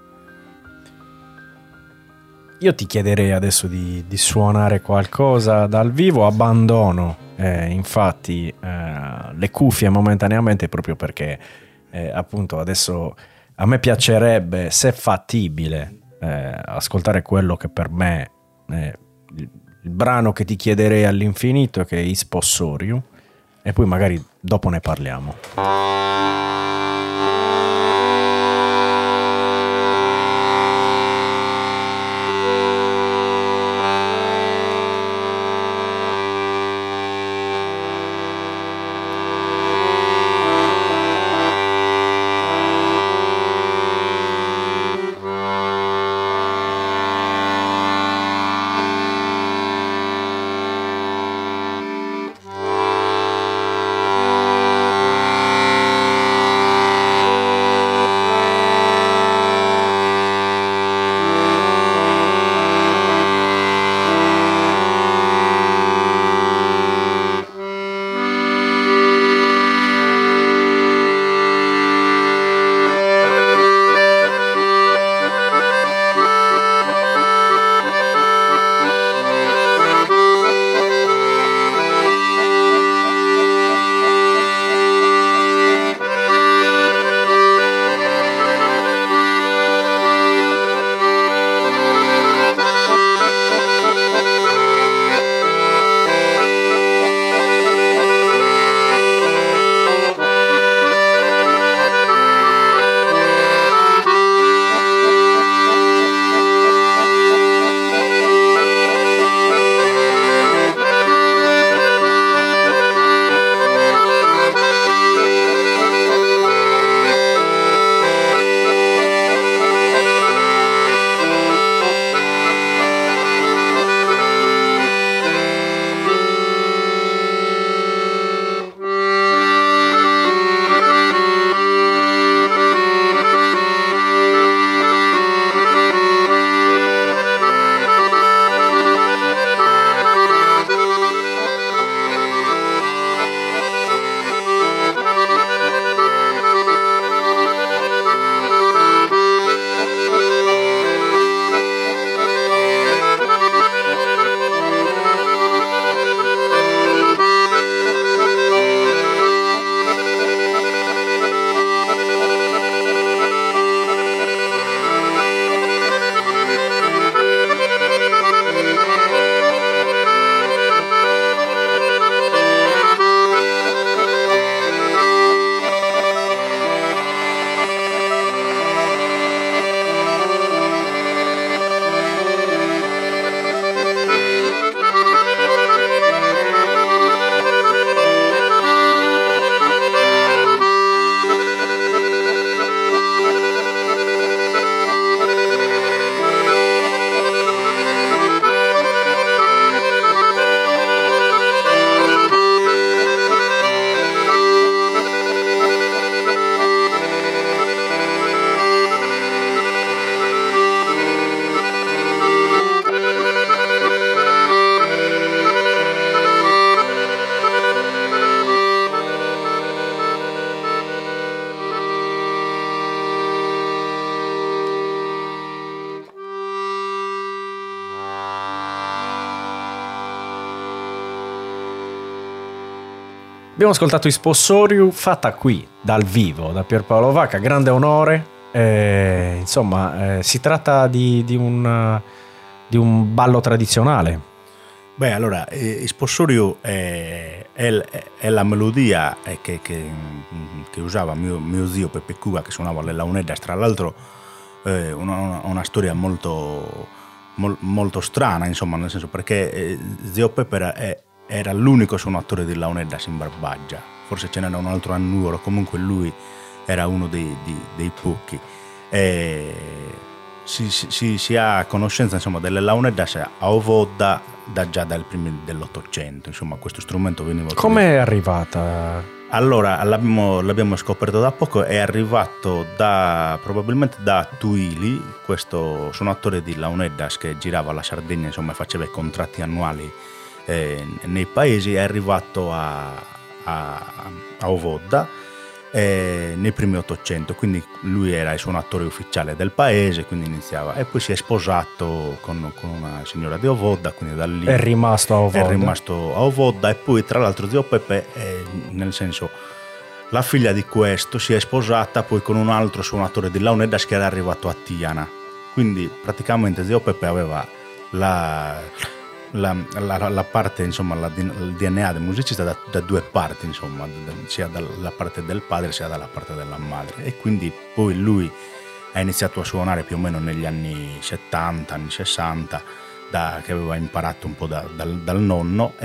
[SPEAKER 2] Io ti chiederei adesso di, di suonare qualcosa dal vivo. Abbandono eh, infatti eh, le cuffie momentaneamente, proprio perché eh, appunto adesso a me piacerebbe, se fattibile, eh, ascoltare quello che per me è il, il brano che ti chiederei all'infinito, che è Ispossoriu, e poi magari dopo ne parliamo. Abbiamo ascoltato Ispossoriu, fatta qui dal vivo da Pierpaolo Vacca, grande onore. Eh, insomma, eh, si tratta di, di, un, di un ballo tradizionale.
[SPEAKER 3] Beh, allora, eh, Ispossoriu è, è, è la melodia che, che, che usava mio, mio zio Peppe Cuba, che suonava le launeddas, tra l'altro eh, una, una storia molto, mol, molto strana, insomma, nel senso perché eh, zio Peppe era, era l'unico suonatore di launeddas in Barbagia, forse ce n'era un altro a Nuoro, comunque lui era uno dei, dei, dei pochi. E si, si, si ha conoscenza, insomma, delle launeddas a Ovodda da già dal primi dell'Ottocento, insomma questo strumento veniva...
[SPEAKER 2] Come è arrivata?
[SPEAKER 3] Allora l'abbiamo, l'abbiamo scoperto da poco, è arrivato da probabilmente da Tuili, questo suonatore di launeddas che girava la Sardegna, insomma faceva i contratti annuali eh, nei paesi, è arrivato a, a, a Ovodda eh, nei primi Ottocento, quindi lui era il suonatore ufficiale del paese, quindi iniziava, e poi si è sposato con, con una signora di Ovodda, quindi da lì
[SPEAKER 2] è rimasto a Ovodda.
[SPEAKER 3] È rimasto a Ovodda, e poi tra l'altro zio Peppe, eh, nel senso la figlia di questo si è sposata poi con un altro suonatore di launeddas che era arrivato a Tiana, quindi praticamente zio Peppe aveva la... La, la, la parte, insomma, la, il D N A del musicista da, da due parti, insomma, sia dalla parte del padre sia dalla parte della madre, e quindi poi lui ha iniziato a suonare più o meno negli anni settanta, anni sessanta, da, che aveva imparato un po' da, dal, dal nonno,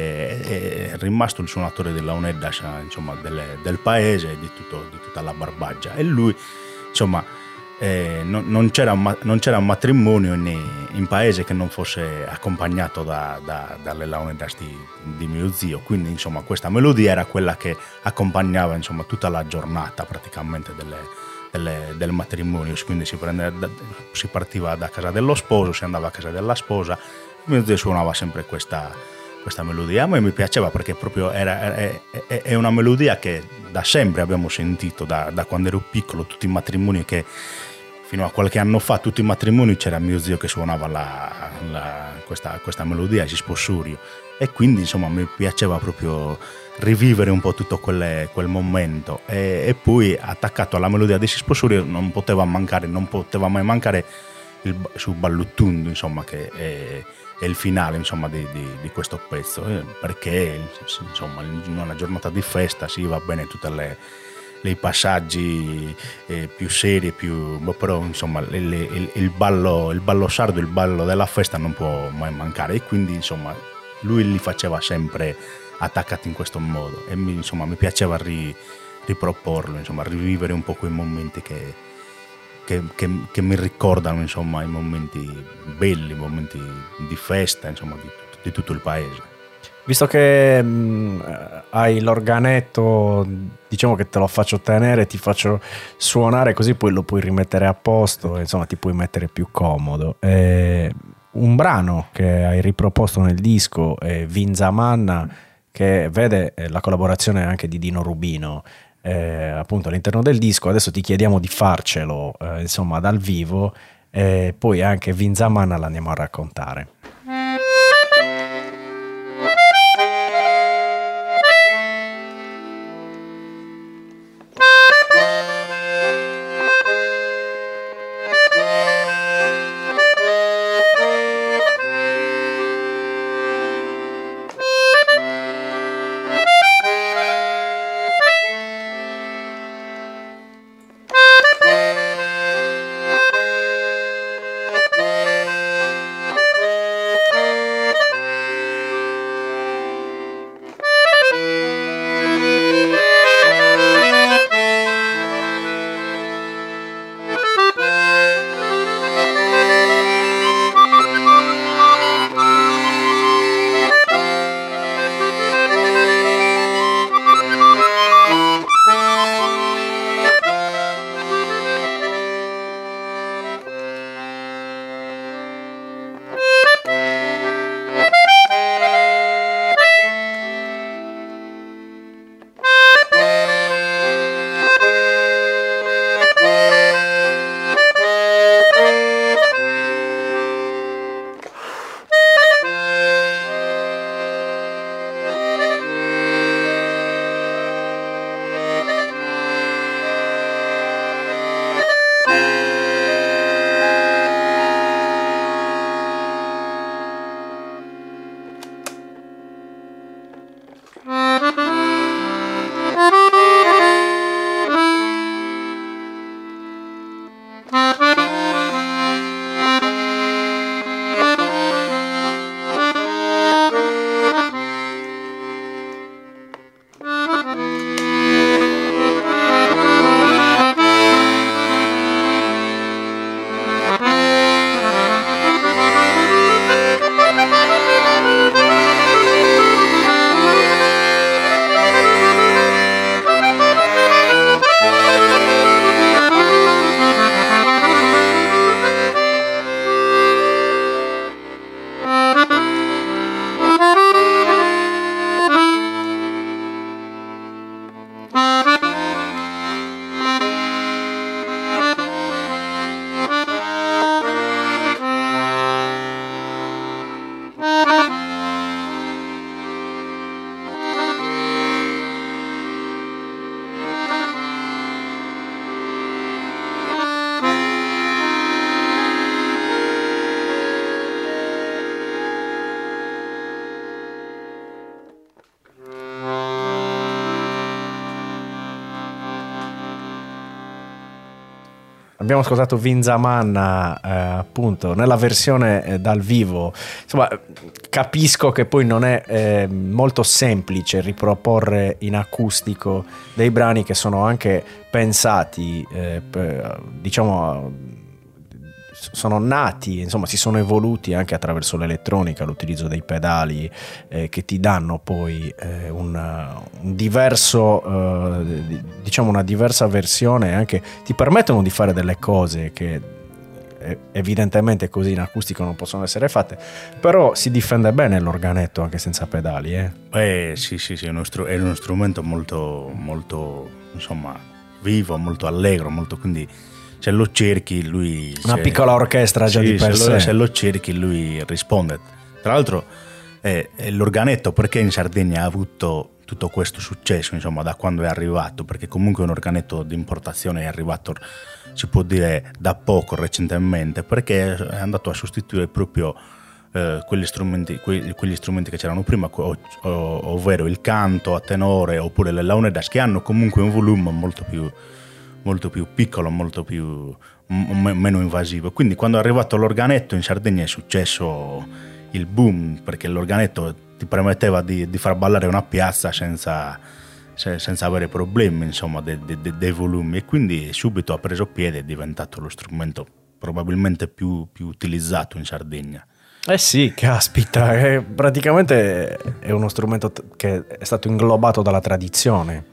[SPEAKER 3] e è rimasto il suonatore di launeddas, insomma, delle, del paese e di, tutto, di tutta la Barbagia, e lui, insomma, Eh, non, non, c'era un, non c'era un matrimonio in, in paese che non fosse accompagnato da, da, dalle launeddas di, di mio zio, quindi insomma questa melodia era quella che accompagnava, insomma, tutta la giornata praticamente delle, delle, del matrimonio, quindi si, prende, si partiva da casa dello sposo, si andava a casa della sposa, mio zio suonava sempre questa, questa melodia. A me mi piaceva perché proprio era, è, è, è una melodia che da sempre abbiamo sentito, da, da quando ero piccolo, tutti i matrimoni che fino a qualche anno fa, tutti i matrimoni c'era mio zio che suonava la, la, questa, questa melodia, Ispossoriu, e quindi insomma mi piaceva proprio rivivere un po' tutto quelle, quel momento, e, e poi attaccato alla melodia di Ispossoriu non poteva mancare, non poteva mai mancare il, su Ballutundu, insomma, che è, è il finale, insomma, di, di, di questo pezzo, eh, perché insomma in una giornata di festa si va bene tutte le i passaggi eh, più seri, più, però insomma le, le, il, il, ballo, il ballo sardo, il ballo della festa non può mai mancare, e quindi insomma lui li faceva sempre attaccati in questo modo, e mi, insomma mi piaceva ri, riproporlo, insomma rivivere un po' quei momenti che, che, che, che mi ricordano, insomma, i momenti belli, i momenti di festa, insomma, di, di tutto il paese.
[SPEAKER 2] Visto che mh, hai l'organetto, diciamo che te lo faccio tenere, ti faccio suonare, così poi lo puoi rimettere a posto, insomma ti puoi mettere più comodo. Eh, un brano che hai riproposto nel disco è Vinza Manna, che vede la collaborazione anche di Dino Rubino, eh, appunto all'interno del disco. Adesso ti chiediamo di farcelo, eh, insomma, dal vivo, e poi anche Vinza Manna la andiamo a raccontare.
[SPEAKER 4] Thank you.
[SPEAKER 2] abbiamo ascoltato Vinza Manna eh, appunto nella versione eh, dal vivo. Insomma, capisco che poi non è eh, molto semplice riproporre in acustico dei brani che sono anche pensati, eh, per, diciamo, sono nati, insomma, si sono evoluti anche attraverso l'elettronica, l'utilizzo dei pedali eh, che ti danno poi eh, un, un diverso, eh, diciamo una diversa versione, anche ti permettono di fare delle cose che eh, evidentemente così in acustico non possono essere fatte, però si difende bene l'organetto anche senza pedali. Eh,
[SPEAKER 3] eh sì, sì, sì, è uno, str- è uno strumento molto, molto, insomma, vivo, molto allegro, molto, quindi se lo cerchi lui...
[SPEAKER 2] Una
[SPEAKER 3] se,
[SPEAKER 2] piccola orchestra già
[SPEAKER 3] sì,
[SPEAKER 2] di per
[SPEAKER 3] se
[SPEAKER 2] sé.
[SPEAKER 3] Lo, se lo cerchi lui risponde. Tra l'altro eh, l'organetto, perché in Sardegna ha avuto tutto questo successo, insomma, da quando è arrivato, perché comunque un organetto di importazione è arrivato, si può dire, da poco, recentemente, perché è andato a sostituire proprio eh, quegli, strumenti, quegli, quegli strumenti che c'erano prima, ov- ovvero il canto a tenore oppure le launedas, che hanno comunque un volume molto più... molto più piccolo, molto più m- meno invasivo. Quindi quando è arrivato l'organetto in Sardegna è successo il boom, perché l'organetto ti permetteva di, di far ballare una piazza senza, se, senza avere problemi, insomma, de, de, de, dei volumi, e quindi subito ha preso piede, è diventato lo strumento probabilmente più, più utilizzato in Sardegna.
[SPEAKER 2] Eh sì, caspita, è, praticamente è uno strumento t- che è stato inglobato dalla tradizione.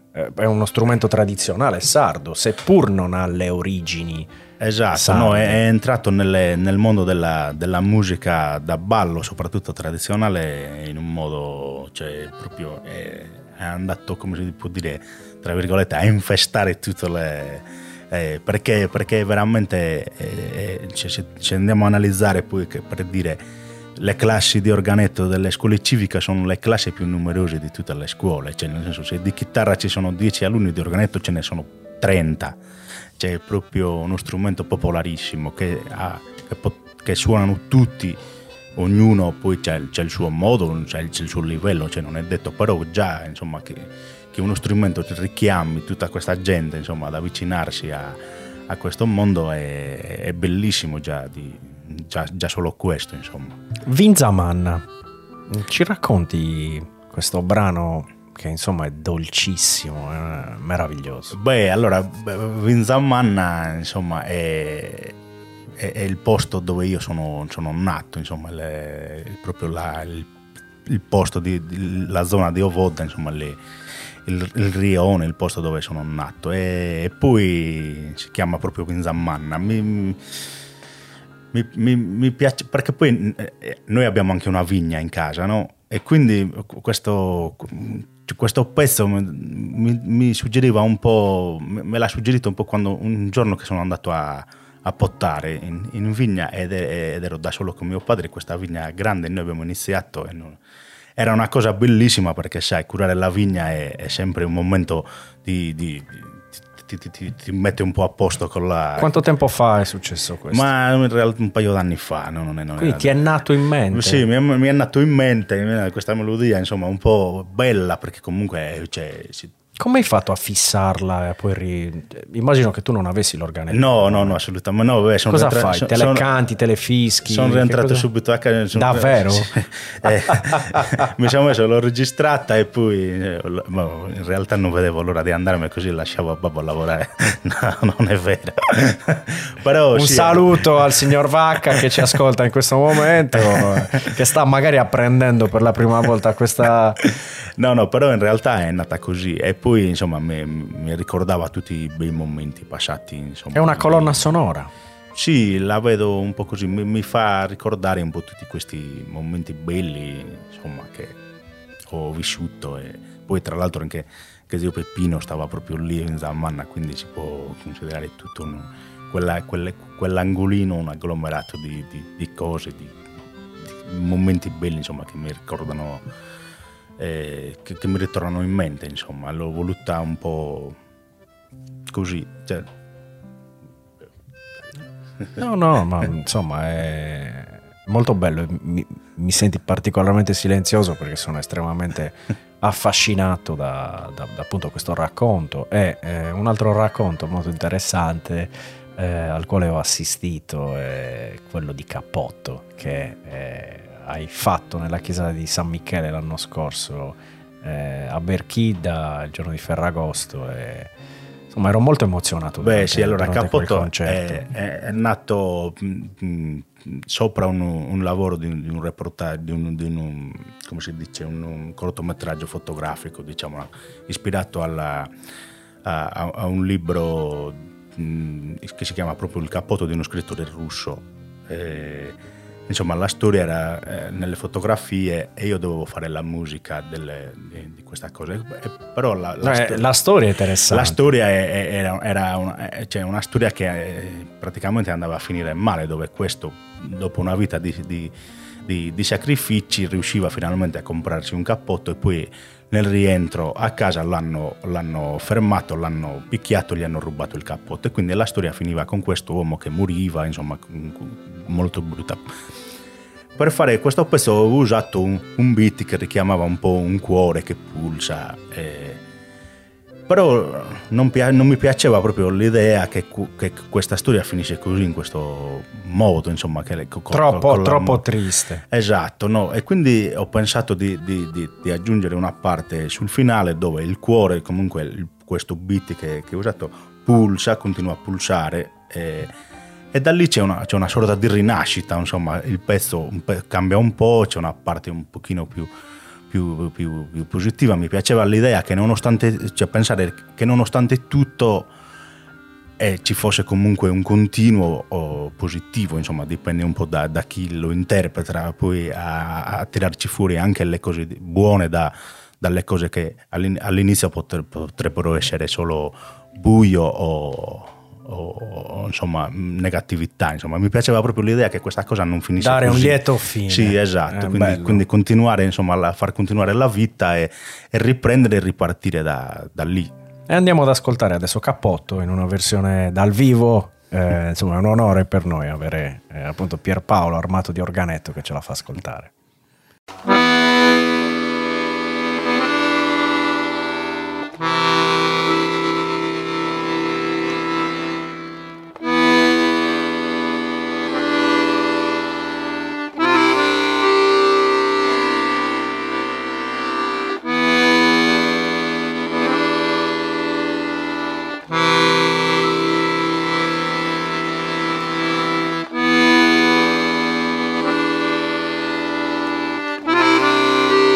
[SPEAKER 2] È uno strumento tradizionale sardo, seppur non ha le origini.
[SPEAKER 3] Esatto, no, è, è entrato nelle, nel mondo della, della musica da ballo, soprattutto tradizionale, in un modo, cioè, proprio è, è andato, come si può dire, tra virgolette, a infestare tutte le... Eh, perché, perché veramente, eh, cioè, se, se andiamo a analizzare poi, che, per dire, le classi di organetto delle scuole civiche sono le classi più numerose di tutte le scuole, cioè nel senso, se di chitarra ci sono dieci alunni, di organetto ce ne sono trenta, cioè è proprio uno strumento popolarissimo che, ha, che, pot- che suonano tutti, ognuno poi c'è, c'è il suo modo, c'è il, c'è il suo livello, cioè non è detto, però già, insomma, che, che uno strumento richiami tutta questa gente, insomma, ad avvicinarsi a, a questo mondo è, è bellissimo già di Già, già solo questo, insomma.
[SPEAKER 2] Vinza Manna, ci racconti questo brano che insomma è dolcissimo, è meraviglioso?
[SPEAKER 3] Beh, allora, Vinza Manna, insomma, è, è, è il posto dove io sono, sono nato, insomma, le, proprio la, il, il posto di, di la zona di Ovoda, insomma, le, il, il rione, il posto dove sono nato, e, e poi si chiama proprio Vinza Manna. Mi, Mi, mi, mi piace perché poi eh, noi abbiamo anche una vigna in casa, no? E quindi questo, questo pezzo mi, mi suggeriva un po', me l'ha suggerito un po' quando un giorno che sono andato a, a potare in, in vigna ed, ed ero da solo con mio padre, questa vigna grande, noi abbiamo iniziato e non, era una cosa bellissima, perché sai, curare la vigna è, è sempre un momento di, di, di Ti, ti, ti mette un po' a posto con la...
[SPEAKER 2] Quanto tempo fa è successo questo?
[SPEAKER 3] Ma in realtà un paio d'anni fa, no? non è, non
[SPEAKER 2] Quindi
[SPEAKER 3] è...
[SPEAKER 2] ti è nato in mente?
[SPEAKER 3] Sì, mi è, mi è nato in mente questa melodia, insomma, un po' bella, perché comunque, cioè, si...
[SPEAKER 2] Come hai fatto a fissarla e poi ri... immagino che tu non avessi l'organetto.
[SPEAKER 3] No, no, no, assolutamente no. Vabbè, sono
[SPEAKER 2] cosa
[SPEAKER 3] rientra...
[SPEAKER 2] fai? Te le canti, te le fischi?
[SPEAKER 3] Sono rientrato
[SPEAKER 2] cosa...
[SPEAKER 3] subito a casa. Sono...
[SPEAKER 2] Davvero?
[SPEAKER 3] eh, mi sono messo, l'ho registrata e poi eh, no, in realtà non vedevo l'ora di andarmi, così lasciavo a babbo a lavorare. No, non è vero. Però,
[SPEAKER 2] un
[SPEAKER 3] sì,
[SPEAKER 2] saluto
[SPEAKER 3] eh.
[SPEAKER 2] al signor Vacca che ci ascolta in questo momento, che sta magari apprendendo per la prima volta questa...
[SPEAKER 3] No, no, però in realtà è nata così, e poi insomma mi, mi ricordava tutti i bei momenti passati, insomma.
[SPEAKER 2] È una colonna sonora.
[SPEAKER 3] Sì, la vedo un po' così, mi, mi fa ricordare un po' tutti questi momenti belli, insomma, che ho vissuto, e poi tra l'altro anche che zio Peppino stava proprio lì in Zamanna, quindi si può considerare tutto un, quella, quelle, quell'angolino, un agglomerato di, di, di cose, di, di momenti belli, insomma, che mi ricordano, eh, che, che mi ritornano in mente, insomma. L'ho voluta un po' così, cioè.
[SPEAKER 2] No, no, ma insomma è molto bello. Mi, mi senti particolarmente silenzioso perché sono estremamente affascinato da, da, da appunto questo racconto. E eh, un altro racconto molto interessante eh, al quale ho assistito è quello di Cappotto, che eh, hai fatto nella chiesa di San Michele l'anno scorso eh, a Berchida il giorno di Ferragosto, e insomma ero molto emozionato.
[SPEAKER 3] Beh
[SPEAKER 2] durante,
[SPEAKER 3] sì, allora Cappotto
[SPEAKER 2] è,
[SPEAKER 3] è, è nato mh, mh, sopra un, un lavoro di, di un reportaggio, di un, di un, come si dice, un, un cortometraggio fotografico, diciamo, ispirato alla, a, a un libro mh, che si chiama proprio Il cappotto di uno scrittore russo. E, insomma, la storia era eh, nelle fotografie e io dovevo fare la musica delle, di, di questa cosa. E, però la, la,
[SPEAKER 2] no,
[SPEAKER 3] sto-
[SPEAKER 2] la storia è interessante.
[SPEAKER 3] La storia è, è, era, era una, cioè una storia che eh, praticamente andava a finire male, dove questo, dopo una vita di, di, di, di sacrifici, riusciva finalmente a comprarsi un cappotto, e poi nel rientro a casa l'hanno, l'hanno fermato, l'hanno picchiato, gli hanno rubato il cappotto, e quindi la storia finiva con questo uomo che moriva, insomma, molto brutta. Per fare questo pezzo ho usato un, un beat che richiamava un po' un cuore che pulsa, eh, però non, pia- non mi piaceva proprio l'idea che, che questa storia finisce così, in questo modo, insomma, che, con,
[SPEAKER 2] troppo,
[SPEAKER 3] con
[SPEAKER 2] troppo triste.
[SPEAKER 3] Esatto, no? E quindi ho pensato di, di, di, di aggiungere una parte sul finale dove il cuore, comunque il, questo beat che, che ho usato, pulsa, continua a pulsare, e, e da lì c'è una, c'è una sorta di rinascita, insomma, il pezzo un pe- cambia un po', c'è una parte un pochino più, più, più, più positiva. Mi piaceva l'idea che nonostante, cioè pensare che nonostante tutto eh, ci fosse comunque un continuo oh, positivo, insomma, dipende un po' da, da chi lo interpreta, poi a, a tirarci fuori anche le cose buone da, dalle cose che all'inizio potrebbero essere solo buio o O, o insomma negatività. Insomma, mi piaceva proprio l'idea che questa cosa non finisse
[SPEAKER 2] dare
[SPEAKER 3] così.
[SPEAKER 2] un lieto fine.
[SPEAKER 3] Sì, esatto,
[SPEAKER 2] eh,
[SPEAKER 3] quindi, quindi continuare, insomma, a far continuare la vita e, e riprendere e ripartire da, da lì.
[SPEAKER 2] E andiamo ad ascoltare adesso Cappotto in una versione dal vivo. Eh, insomma, è un onore per noi avere eh, appunto Pierpaolo armato di organetto che ce la fa ascoltare.
[SPEAKER 4] Thank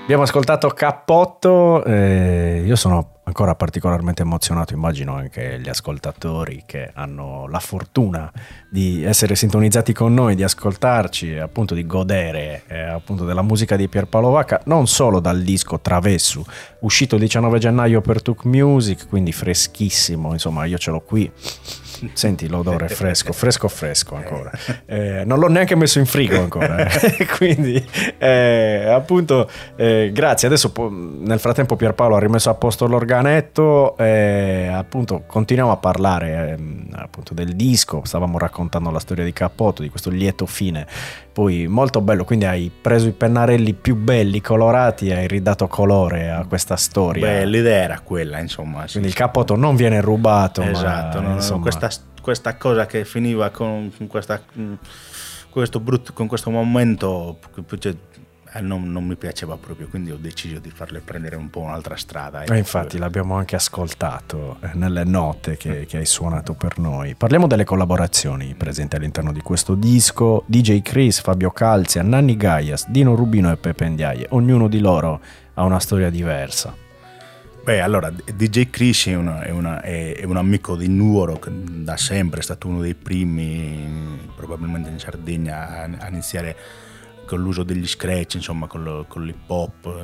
[SPEAKER 2] Abbiamo ascoltato Cappotto, eh, io sono ancora particolarmente emozionato, immagino anche gli ascoltatori che hanno la fortuna di essere sintonizzati con noi, di ascoltarci e appunto di godere eh, appunto della musica di Pierpaolo Vacca, non solo dal disco Travessu, uscito il diciannove gennaio per Tuk Music, quindi freschissimo, insomma io ce l'ho qui. Senti l'odore fresco, fresco fresco ancora, eh, non l'ho neanche messo in frigo ancora, eh. Quindi eh, appunto eh, grazie. Adesso nel frattempo Pierpaolo ha rimesso a posto l'organetto e appunto continuiamo a parlare eh, appunto del disco. Stavamo raccontando la storia di Cappotto, di questo lieto fine, poi molto bello, quindi hai preso i pennarelli più belli, colorati, e hai ridato colore a questa storia.
[SPEAKER 3] Beh, l'idea era quella, insomma. Sì,
[SPEAKER 2] quindi
[SPEAKER 3] sì.
[SPEAKER 2] Il cappotto non viene rubato,
[SPEAKER 3] esatto,
[SPEAKER 2] ma
[SPEAKER 3] no,
[SPEAKER 2] insomma...
[SPEAKER 3] questa questa cosa che finiva con questa, questo brutto, con questo momento cioè, non, non mi piaceva proprio, quindi ho deciso di farle prendere un po' un'altra strada.
[SPEAKER 2] E infatti l'abbiamo anche ascoltato nelle note che, che hai suonato per noi. Parliamo delle collaborazioni presenti all'interno di questo disco. D J Chris, Fabio Calzia, Nanni Gaias, Dino Rubino e Pepe Ndiaye, ognuno di loro ha una storia diversa.
[SPEAKER 3] Beh, allora, D J Chris è, una, è, una, è un amico di Nuoro che da sempre è stato uno dei primi, probabilmente in Sardegna, a, a iniziare con l'uso degli scratch, insomma, con, lo, con l'hip hop.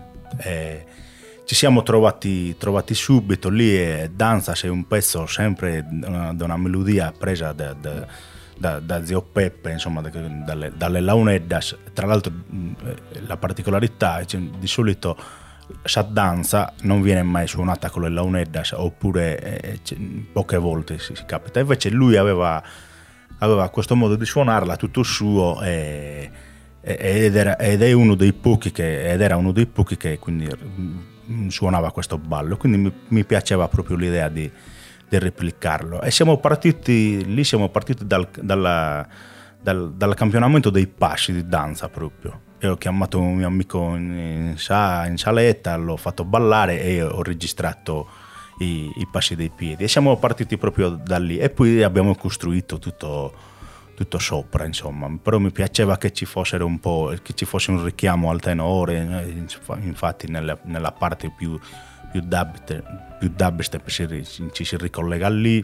[SPEAKER 3] E ci siamo trovati, trovati subito lì e Danza è un pezzo sempre da una, una melodia presa da, da, da, da Zio Peppe, insomma, da, dalle, dalle Launeddas. Tra l'altro la particolarità è che di solito sa danza non viene mai suonata con le Launeddas, oppure eh, poche volte si, si capita. Invece lui aveva, aveva questo modo di suonarla tutto suo e, ed, era, ed è uno dei pochi che ed era uno dei pochi che quindi suonava questo ballo, quindi mi, mi piaceva proprio l'idea di, di replicarlo. E siamo partiti lì, siamo partiti dal, dalla, dal, dal campionamento dei passi di danza proprio. E ho chiamato un mio amico in, in saletta, l'ho fatto ballare e ho registrato i, i passi dei piedi. E siamo partiti proprio da lì e poi abbiamo costruito tutto, tutto sopra, insomma. Però mi piaceva che ci fossero un po', che ci fosse un richiamo al tenore, infatti nella, nella parte più, più dubstep, più dubstep ci, ci si ricollega lì.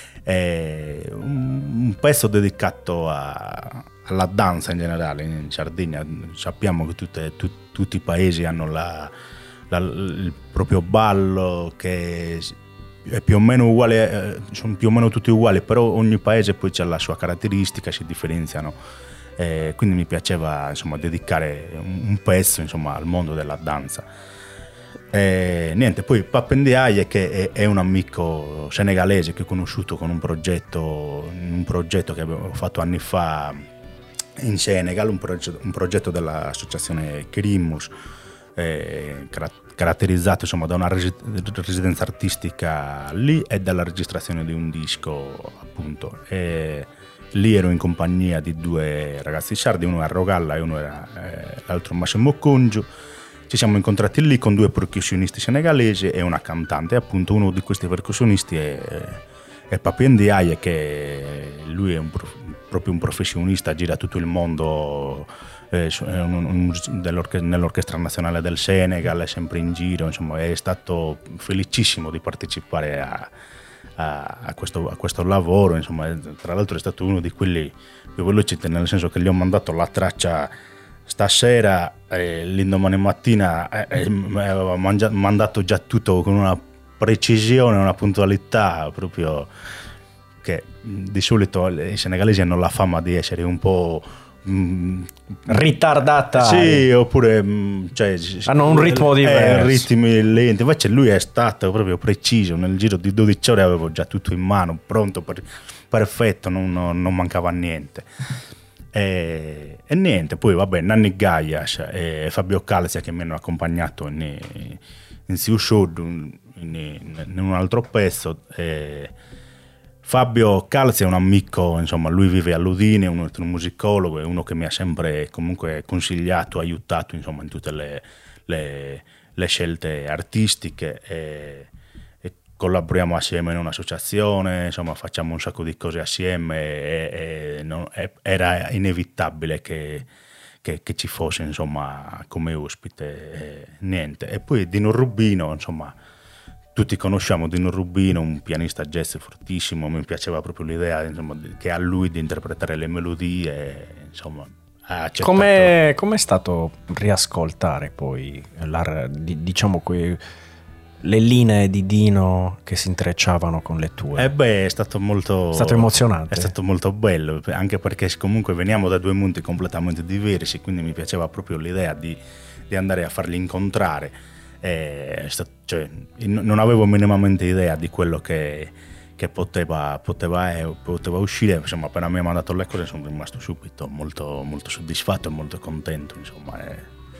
[SPEAKER 3] È un, un pezzo dedicato a alla danza in generale in Sardegna. Sappiamo che tutte, tu, tutti i paesi hanno la, la, il proprio ballo che è più o meno uguale, eh, sono più o meno tutti uguali, però ogni paese poi ha la sua caratteristica, si differenziano, eh, quindi mi piaceva insomma dedicare un, un pezzo insomma al mondo della danza. E niente, poi Pepe Ndiaye che è, è un amico senegalese che ho conosciuto con un progetto, un progetto che avevo fatto anni fa in Senegal, un progetto, un progetto dell'associazione Kerimus, eh, caratterizzato insomma da una residenza artistica lì e dalla registrazione di un disco, appunto. E lì ero in compagnia di due ragazzi sardi, uno era Rogalla e uno era eh, l'altro Massimo Congiu. Ci siamo incontrati lì con due percussionisti senegalesi e una cantante, e appunto uno di questi percussionisti è, è Pepe Ndiaye, che lui è un proprio un professionista, gira tutto il mondo, eh, un, un, nell'Orchestra Nazionale del Senegal, è sempre in giro, insomma è stato felicissimo di partecipare a, a, a, questo, a questo lavoro, insomma. Tra l'altro è stato uno di quelli più veloci, nel senso che gli ho mandato la traccia stasera, eh, l'indomani mattina eh, mi aveva mangiato, mandato già tutto con una precisione, una puntualità proprio che di solito i senegalesi hanno la fama di essere un po' mh,
[SPEAKER 2] ritardata,
[SPEAKER 3] sì, oppure mh, cioè,
[SPEAKER 2] hanno un ritmo diverso,
[SPEAKER 3] eh, ritmi lenti. Invece lui è stato proprio preciso, nel giro di dodici ore avevo già tutto in mano, pronto, per, perfetto, non, non mancava niente. E, e niente, poi vabbè, Nanni Gaias e Fabio Calzia che mi hanno accompagnato in, in Siu Show, in, in un altro pezzo. E Fabio Calzia è un amico, insomma, lui vive a Ludine, è un musicologo, è uno che mi ha sempre comunque consigliato, aiutato, insomma, in tutte le, le, le scelte artistiche. E, e collaboriamo assieme in un'associazione, insomma, facciamo un sacco di cose assieme e, e non, e, era inevitabile che, che, che ci fosse insomma come ospite, e niente. E poi Dino Rubino, insomma, tutti conosciamo Dino Rubino, un pianista jazz fortissimo, mi piaceva proprio l'idea insomma, che ha lui di interpretare le melodie, insomma.
[SPEAKER 2] Come è stato riascoltare poi la, diciamo que, le linee di Dino che si intrecciavano con le tue?
[SPEAKER 3] Eh beh, è stato molto
[SPEAKER 2] è stato emozionante.
[SPEAKER 3] È stato molto bello, anche perché comunque veniamo da due mondi completamente diversi, quindi mi piaceva proprio l'idea di, di andare a farli incontrare. È stato, cioè, non avevo minimamente idea di quello che che poteva, poteva, eh, poteva uscire, insomma, appena mi ha mandato le cose sono rimasto subito molto, molto soddisfatto e molto contento, insomma. Eh.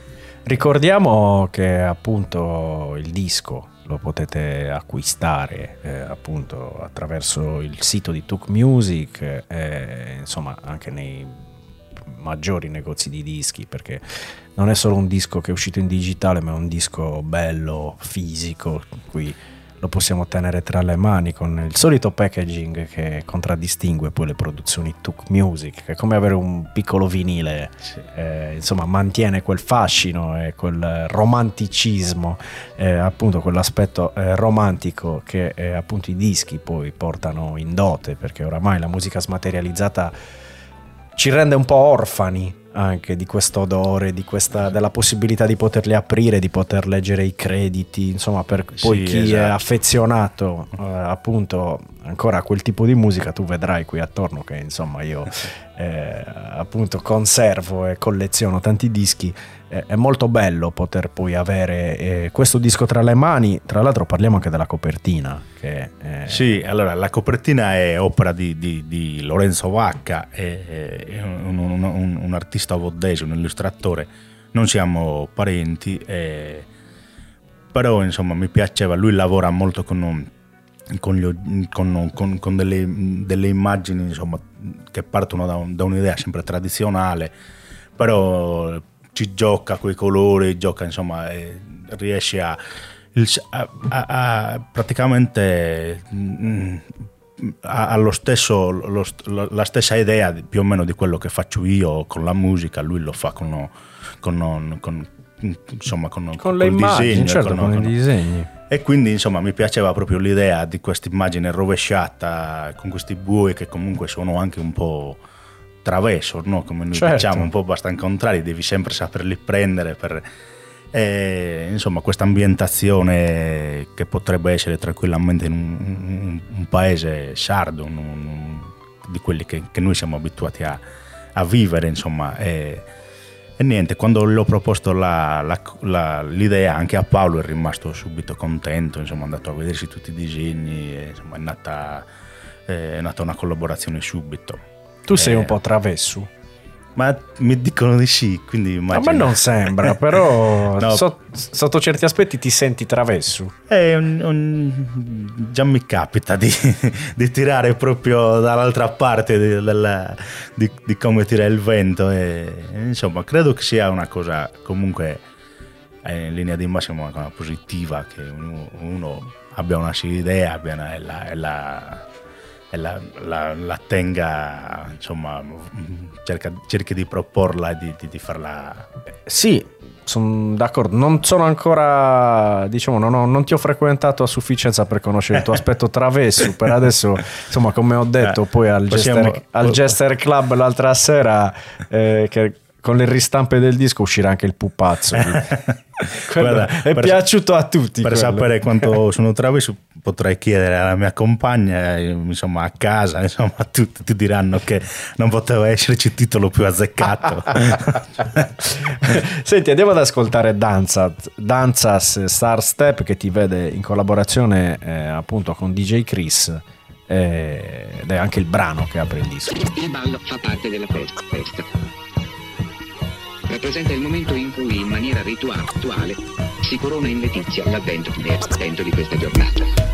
[SPEAKER 2] Ricordiamo che appunto il disco lo potete acquistare eh, appunto attraverso il sito di Tuk Music, eh, insomma anche nei maggiori negozi di dischi, perché non è solo un disco che è uscito in digitale, ma è un disco bello, fisico, qui lo possiamo tenere tra le mani con il solito packaging che contraddistingue poi le produzioni Tuk Music, che è come avere un piccolo vinile, sì. eh, insomma mantiene quel fascino e quel romanticismo, eh, appunto quell'aspetto eh, romantico che eh, appunto i dischi poi portano in dote, perché oramai la musica smaterializzata ci rende un po' orfani anche di questo odore, di questa, della possibilità di poterli aprire, di poter leggere i crediti, insomma, per poi sì, chi esatto. è affezionato eh, appunto ancora a quel tipo di musica, tu vedrai qui attorno che insomma io eh, appunto conservo e colleziono tanti dischi, eh, è molto bello poter poi avere eh, questo disco tra le mani. Tra l'altro parliamo anche della copertina che eh...
[SPEAKER 3] sì, allora la copertina è opera di, di, di Lorenzo Vacca, è, è un, un, un, un artista vodese, un illustratore, non siamo parenti, eh, però insomma mi piaceva, lui lavora molto con, con, gli, con, con, con delle, delle immagini insomma che partono da, un, da un'idea sempre tradizionale, però ci gioca coi colori, gioca insomma, eh, riesce a, a, a, a praticamente mh, ha lo stesso, lo, la stessa idea più o meno di quello che faccio io con la musica, lui lo fa con, con, con, insomma, con,
[SPEAKER 2] con,
[SPEAKER 3] con
[SPEAKER 2] le immagini,
[SPEAKER 3] disegno,
[SPEAKER 2] certo, con, con, con i disegni.
[SPEAKER 3] E quindi insomma mi piaceva proprio l'idea di questa immagine rovesciata con questi bui che comunque sono anche un po' traverso, no? Come noi certo. diciamo, un po' abbastanza contrari, devi sempre saperli prendere per... E, insomma, questa ambientazione che potrebbe essere tranquillamente in un, un, un paese sardo, un, un, di quelli che, che noi siamo abituati a, a vivere, insomma. E, e niente, quando le ho proposto la, la, la, l'idea anche a Paolo è rimasto subito contento, insomma, è andato a vedersi tutti i disegni, e, insomma, è nata, è nata una collaborazione subito.
[SPEAKER 2] Tu sei eh, un po' travesso.
[SPEAKER 3] Ma mi dicono di sì, quindi immagino.
[SPEAKER 2] A me non sembra, però no. so, sotto certi aspetti ti senti travesso.
[SPEAKER 3] Eh, un, un, già mi capita di, di tirare proprio dall'altra parte di, della, di, di come tira il vento. E, insomma, credo che sia una cosa comunque in linea di massima una cosa positiva, che uno, uno abbia una sua idea, abbia una, la, la, e la, la, la tenga, insomma, cerca, cerchi di proporla e di, di, di farla.
[SPEAKER 2] Sì, sono d'accordo. Non sono ancora, diciamo, non, ho, non ti ho frequentato a sufficienza per conoscere il tuo aspetto travesso. Per adesso, insomma, come ho detto, eh, poi al, possiamo, Jester, al Jester Club l'altra sera, eh, che con le ristampe del disco uscirà anche il pupazzo. Guarda, è per, piaciuto a tutti.
[SPEAKER 3] Per quello. Sapere quanto sono travesso potrei chiedere alla mia compagna, insomma, a casa, insomma, tutti ti diranno che non poteva esserci il titolo più azzeccato.
[SPEAKER 2] Senti, andiamo ad ascoltare Danzas, Danzas Star Step, che ti vede in collaborazione eh, appunto con D J Chris, eh, ed è anche il brano che apre il disco.
[SPEAKER 4] Il ballo fa parte della festa. Rappresenta il momento in cui, in maniera rituale, si corona in letizia l'avvento di questa giornata.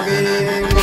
[SPEAKER 5] driving.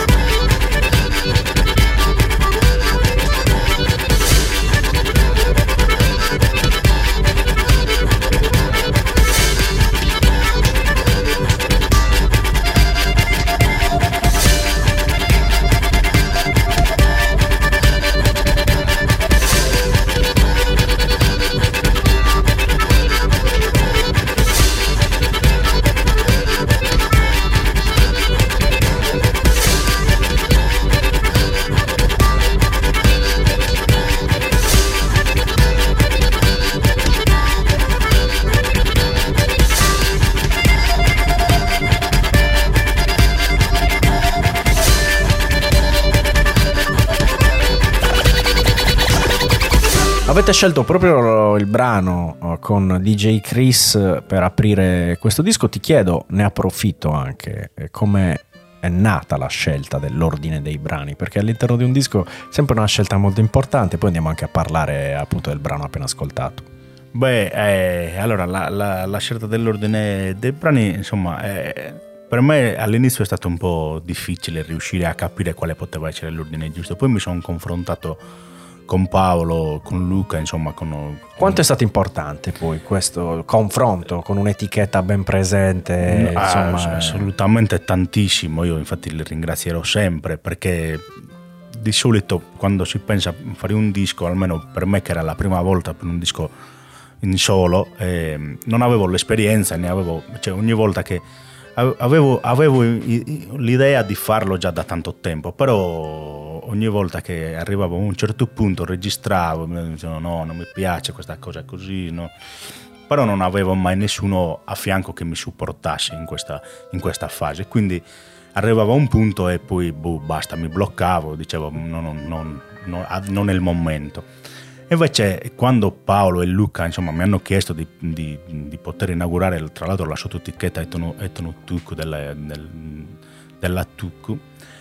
[SPEAKER 2] Avete scelto proprio il brano con D J Chris per aprire questo disco. Ti chiedo, ne approfitto anche, come è nata la scelta dell'ordine dei brani, perché all'interno di un disco è sempre una scelta molto importante. Poi andiamo anche a parlare appunto del brano appena ascoltato.
[SPEAKER 3] Beh, eh, allora la, la, la scelta dell'ordine dei brani, insomma, eh, per me all'inizio è stato un po' difficile riuscire a capire quale poteva essere l'ordine giusto. Poi mi sono confrontato con Paolo, con Luca, insomma. Con, con...
[SPEAKER 2] Quanto è stato importante poi questo confronto con un'etichetta ben presente?
[SPEAKER 3] Ah,
[SPEAKER 2] insomma,
[SPEAKER 3] assolutamente tantissimo. Io infatti li ringrazierò sempre, perché di solito quando si pensa a fare un disco, almeno per me che era la prima volta per un disco in solo, eh, non avevo l'esperienza, ne avevo, cioè ogni volta che avevo, avevo l'idea di farlo già da tanto tempo, però ogni volta che arrivavo a un certo punto registravo, mi dicevano no, non mi piace questa cosa così, no. Però non avevo mai nessuno a fianco che mi supportasse in questa, in questa fase, quindi arrivavo a un punto e poi boh, basta, mi bloccavo, dicevo no, no, no, no, non è il momento. E invece quando Paolo e Luca, insomma, mi hanno chiesto di, di, di poter inaugurare tra l'altro la sottoetichetta Etno, Etno Tuku della, del, della Tuku,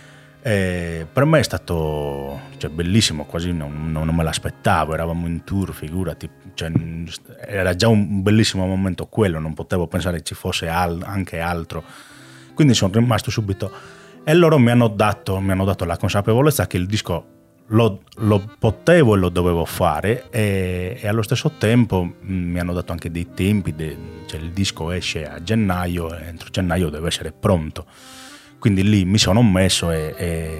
[SPEAKER 3] Eh, per me è stato, cioè, bellissimo, quasi non, non me l'aspettavo, eravamo in tour, figurati, cioè, era già un bellissimo momento quello, non potevo pensare ci fosse al, anche altro, quindi sono rimasto subito, e loro mi hanno dato, mi hanno dato la consapevolezza che il disco lo, lo potevo e lo dovevo fare, e, e allo stesso tempo mh, mi hanno dato anche dei tempi, de, cioè il disco esce a gennaio e entro gennaio deve essere pronto. Quindi lì mi sono messo e,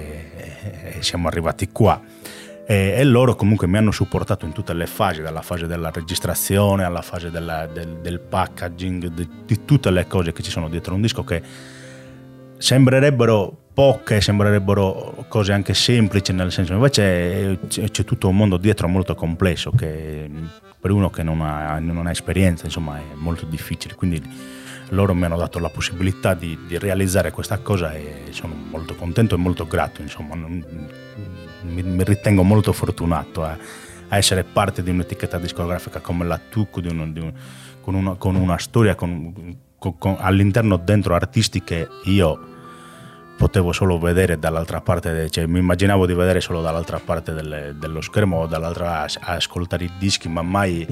[SPEAKER 3] e, e siamo arrivati qua. E, e loro comunque mi hanno supportato in tutte le fasi, dalla fase della registrazione alla fase della, del, del packaging, di, di tutte le cose che ci sono dietro un disco, che sembrerebbero poche, sembrerebbero cose anche semplici, nel senso invece c'è, c'è tutto un mondo dietro molto complesso che per uno che non ha, non ha esperienza, insomma, è molto difficile. Quindi loro mi hanno dato la possibilità di, di realizzare questa cosa e sono molto contento e molto grato, insomma, mi, mi ritengo molto fortunato a, a essere parte di un'etichetta discografica come la Tuku, di uno, di un, con, una, con una storia con, con, con, all'interno dentro artisti che io potevo solo vedere dall'altra parte, cioè mi immaginavo di vedere solo dall'altra parte delle, dello schermo o dall'altra a, a ascoltare i dischi, ma mai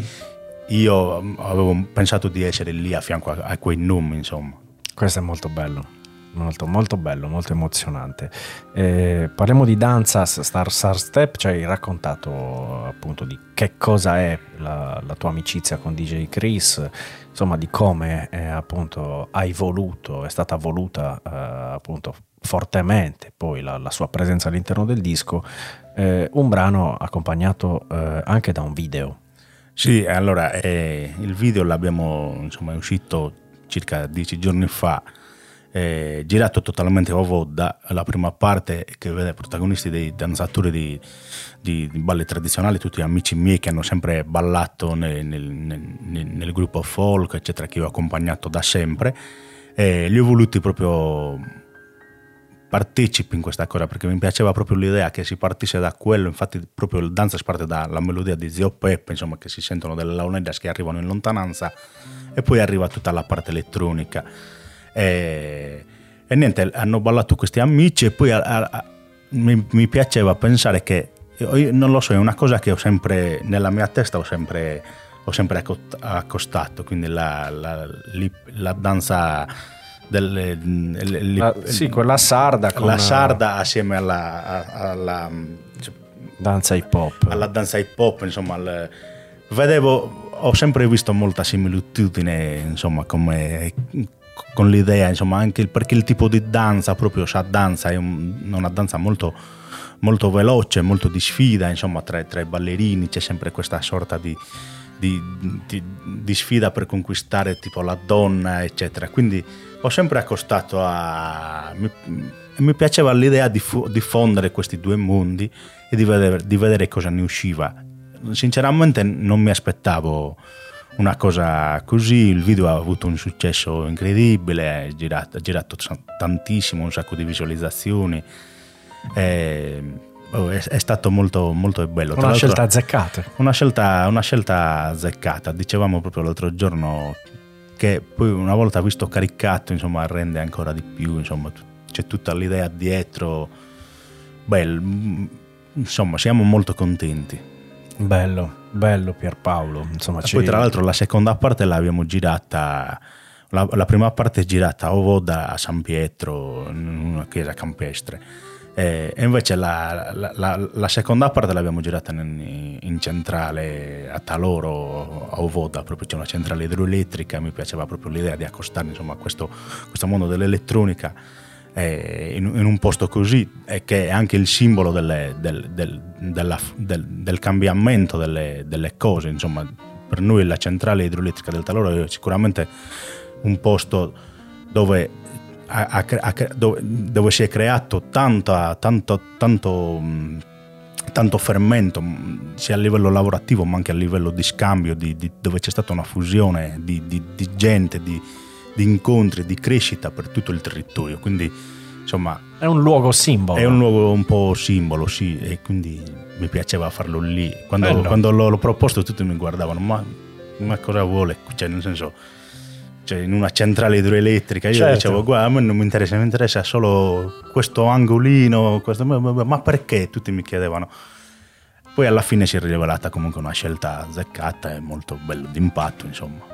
[SPEAKER 3] io avevo pensato di essere lì a fianco a, a quei nomi, insomma.
[SPEAKER 2] Questo è molto bello, molto molto bello, molto emozionante. Eh, parliamo di danza, Star Star Step, ci hai raccontato appunto di che cosa è la, la tua amicizia con D J Chris, insomma di come eh, appunto hai voluto, è stata voluta eh, appunto fortemente poi la, la sua presenza all'interno del disco, eh, un brano accompagnato eh, anche da un video.
[SPEAKER 3] Sì, allora eh, il video l'abbiamo, insomma, è uscito circa dieci giorni fa, eh, girato totalmente a Vodda, la prima parte che vede protagonisti dei danzatori di, di, di balli tradizionali, tutti amici miei che hanno sempre ballato nel, nel, nel, nel gruppo folk, eccetera, che io ho accompagnato da sempre, e li ho voluti proprio partecipi in questa cosa, perché mi piaceva proprio l'idea che si partisse da quello. Infatti proprio il danza parte dalla melodia di Zio Peppe, insomma, che si sentono delle launeddas che arrivano in lontananza, e poi arriva tutta la parte elettronica e, e niente, hanno ballato questi amici, e poi a, a, mi, mi piaceva pensare che io, non lo so, è una cosa che ho sempre nella mia testa, ho sempre, ho sempre accostato, quindi la, la, la danza delle, le, le,
[SPEAKER 2] la, sì, quella sarda con
[SPEAKER 3] la sarda assieme alla, alla
[SPEAKER 2] danza hip hop
[SPEAKER 3] alla danza hip hop, insomma, al, vedevo, ho sempre visto molta similitudine, insomma, come, con l'idea, insomma, anche perché il tipo di danza, proprio sa danza, è un, una danza molto, molto veloce, molto di sfida, insomma, tra, tra i ballerini c'è sempre questa sorta di, di, di, di sfida per conquistare tipo la donna, eccetera. Quindi ho sempre accostato a... Mi, mi piaceva l'idea di diffondere questi due mondi e di vedere, di vedere cosa ne usciva. Sinceramente non mi aspettavo una cosa così. Il video ha avuto un successo incredibile, è girato, ha girato tantissimo, un sacco di visualizzazioni, è, è stato molto, molto bello.
[SPEAKER 2] Una scelta azzeccata.
[SPEAKER 3] Una scelta, una scelta azzeccata. Dicevamo proprio l'altro giorno che poi una volta visto caricato, insomma, rende ancora di più, insomma, c'è tutta l'idea dietro. Beh, insomma, siamo molto contenti.
[SPEAKER 2] Bello, bello Pierpaolo. Insomma,
[SPEAKER 3] poi tra l'altro la seconda parte l'abbiamo girata, la, la prima parte è girata a Ovoda, a San Pietro, in una chiesa campestre, e, e invece la, la, la, la seconda parte l'abbiamo girata in, in centrale a Taloro, a Ovoda, proprio c'è una centrale idroelettrica. Mi piaceva proprio l'idea di accostare, insomma, a questo, questo mondo dell'elettronica In, in un posto così, e che è anche il simbolo delle, del, del, della, del, del cambiamento delle, delle cose. Insomma, per noi la centrale idroelettrica del Taloro è sicuramente un posto dove, ha, ha, dove, dove si è creato tanta, tanto, tanto, tanto fermento, sia a livello lavorativo ma anche a livello di scambio, di, di, dove c'è stata una fusione di, di, di gente, di di incontri, di crescita per tutto il territorio. Quindi, insomma,
[SPEAKER 2] è un luogo simbolo.
[SPEAKER 3] È un luogo un po' simbolo, sì, e quindi mi piaceva farlo lì. Quando, quando l'ho, l'ho proposto tutti mi guardavano, ma, ma cosa vuole? Cioè, nel senso, cioè, in una centrale idroelettrica, io certo. dicevo, guarda, a me non mi interessa, mi interessa solo questo angolino, questo, ma perché? Tutti mi chiedevano. Poi alla fine si è rivelata comunque una scelta azzeccata e molto bello d'impatto, insomma.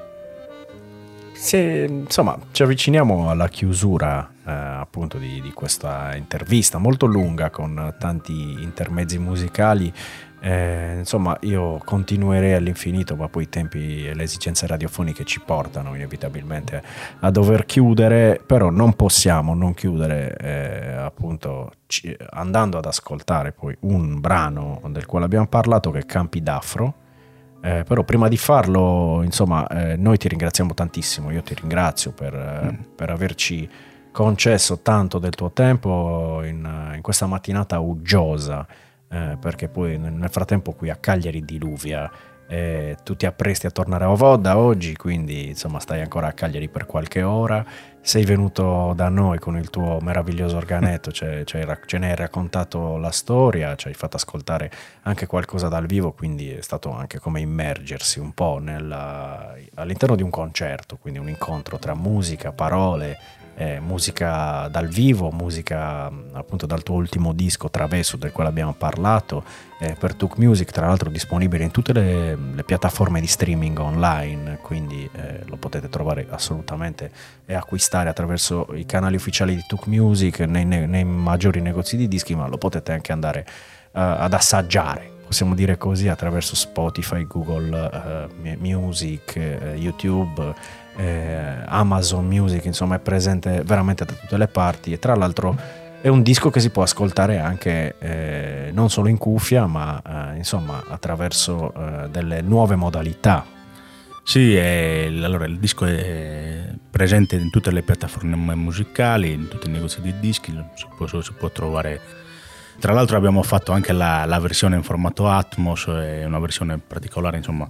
[SPEAKER 2] Se, insomma, ci avviciniamo alla chiusura eh, appunto di, di questa intervista molto lunga con tanti intermezzi musicali. Eh, insomma, io continuerei all'infinito, ma poi i tempi e le esigenze radiofoniche ci portano inevitabilmente a dover chiudere, però non possiamo non chiudere eh, appunto ci, andando ad ascoltare poi un brano del quale abbiamo parlato, che è Campi d'Afro. Eh, però prima di farlo, insomma, eh, noi ti ringraziamo tantissimo. Io ti ringrazio per, eh, mm. per averci concesso tanto del tuo tempo in, in questa mattinata uggiosa, eh, perché poi nel frattempo qui a Cagliari diluvia, eh, tu ti appresti a tornare a Ovoda oggi, quindi insomma stai ancora a Cagliari per qualche ora. Sei venuto da noi con il tuo meraviglioso organetto, ce, ce, ce ne hai raccontato la storia, ci hai fatto ascoltare anche qualcosa dal vivo, quindi è stato anche come immergersi un po' nella, all'interno di un concerto, quindi un incontro tra musica, parole, eh, musica dal vivo, musica appunto dal tuo ultimo disco Travesso, del quale abbiamo parlato, eh, per Tuk Music, tra l'altro disponibile in tutte le, le piattaforme di streaming online, quindi eh, lo potete trovare assolutamente e acquistare attraverso i canali ufficiali di Tuk Music nei, nei, nei maggiori negozi di dischi, ma lo potete anche andare uh, ad assaggiare, possiamo dire così, attraverso Spotify, Google uh, Music, uh, YouTube, eh, Amazon Music, insomma è presente veramente da tutte le parti. E tra l'altro è un disco che si può ascoltare anche eh, non solo in cuffia, ma eh, insomma attraverso eh, delle nuove modalità.
[SPEAKER 3] Sì, eh, allora il disco è presente in tutte le piattaforme musicali, in tutti i negozi di dischi, si può, si può trovare. Tra l'altro abbiamo fatto anche la, la versione in formato Atmos, è una versione particolare, insomma,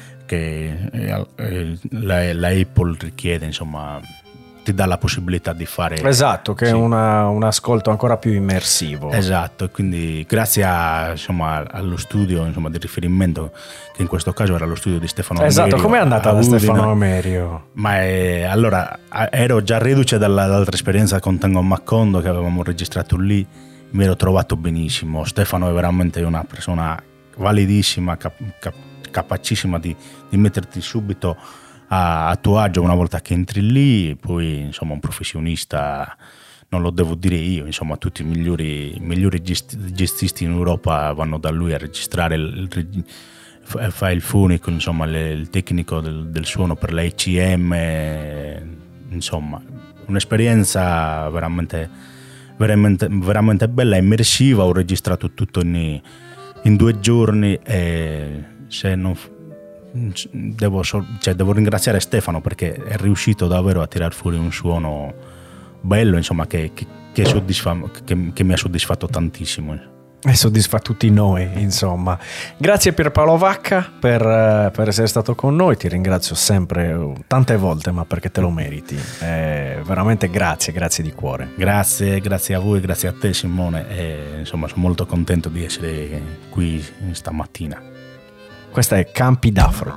[SPEAKER 3] che eh, la, la Apple richiede, insomma, ti dà la possibilità di fare,
[SPEAKER 2] esatto, che
[SPEAKER 3] sì,
[SPEAKER 2] è una, un ascolto ancora più immersivo.
[SPEAKER 3] Esatto, e quindi grazie a, insomma, allo studio, insomma, di riferimento, che in questo caso era lo studio di Stefano
[SPEAKER 2] esatto,
[SPEAKER 3] Amerio.
[SPEAKER 2] Esatto, com'è andata da Stefano Amerio?
[SPEAKER 3] Ma è, allora ero già reduce dalla, dall'altra esperienza con Tango Macondo che avevamo registrato lì, mi ero trovato benissimo. Stefano è veramente una persona validissima, cap, cap, capacissima di, di metterti subito a, a tuo agio una volta che entri lì. Poi insomma un professionista, non lo devo dire io, insomma tutti i migliori, i migliori gestisti in Europa vanno da lui a registrare, il, il, fa il fonico, insomma le, il tecnico del, del suono per la E C M, insomma un'esperienza veramente, veramente, veramente bella, immersiva. Ho registrato tutto in, in due giorni e se non, devo, cioè, devo ringraziare Stefano perché è riuscito davvero a tirar fuori un suono bello, insomma, che, che, che, soddisfa, che, che mi ha soddisfatto tantissimo
[SPEAKER 2] e soddisfa tutti noi, insomma. Grazie Pierpaolo Vacca per, per essere stato con noi, ti ringrazio sempre, tante volte, ma perché te lo meriti, eh, veramente grazie, grazie di cuore.
[SPEAKER 3] Grazie, grazie a voi, grazie a te Simone, e, insomma sono molto contento di essere qui stamattina.
[SPEAKER 2] Questa è Campi d'Afro.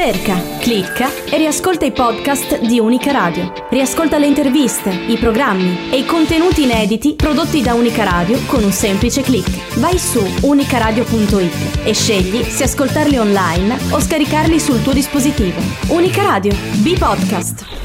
[SPEAKER 1] Cerca, clicca e riascolta i podcast di Unica Radio. Riascolta le interviste, i programmi e i contenuti inediti prodotti da Unica Radio con un semplice click. Vai su unicaradio punto it e scegli se ascoltarli online o scaricarli sul tuo dispositivo. Unica Radio, B-Podcast.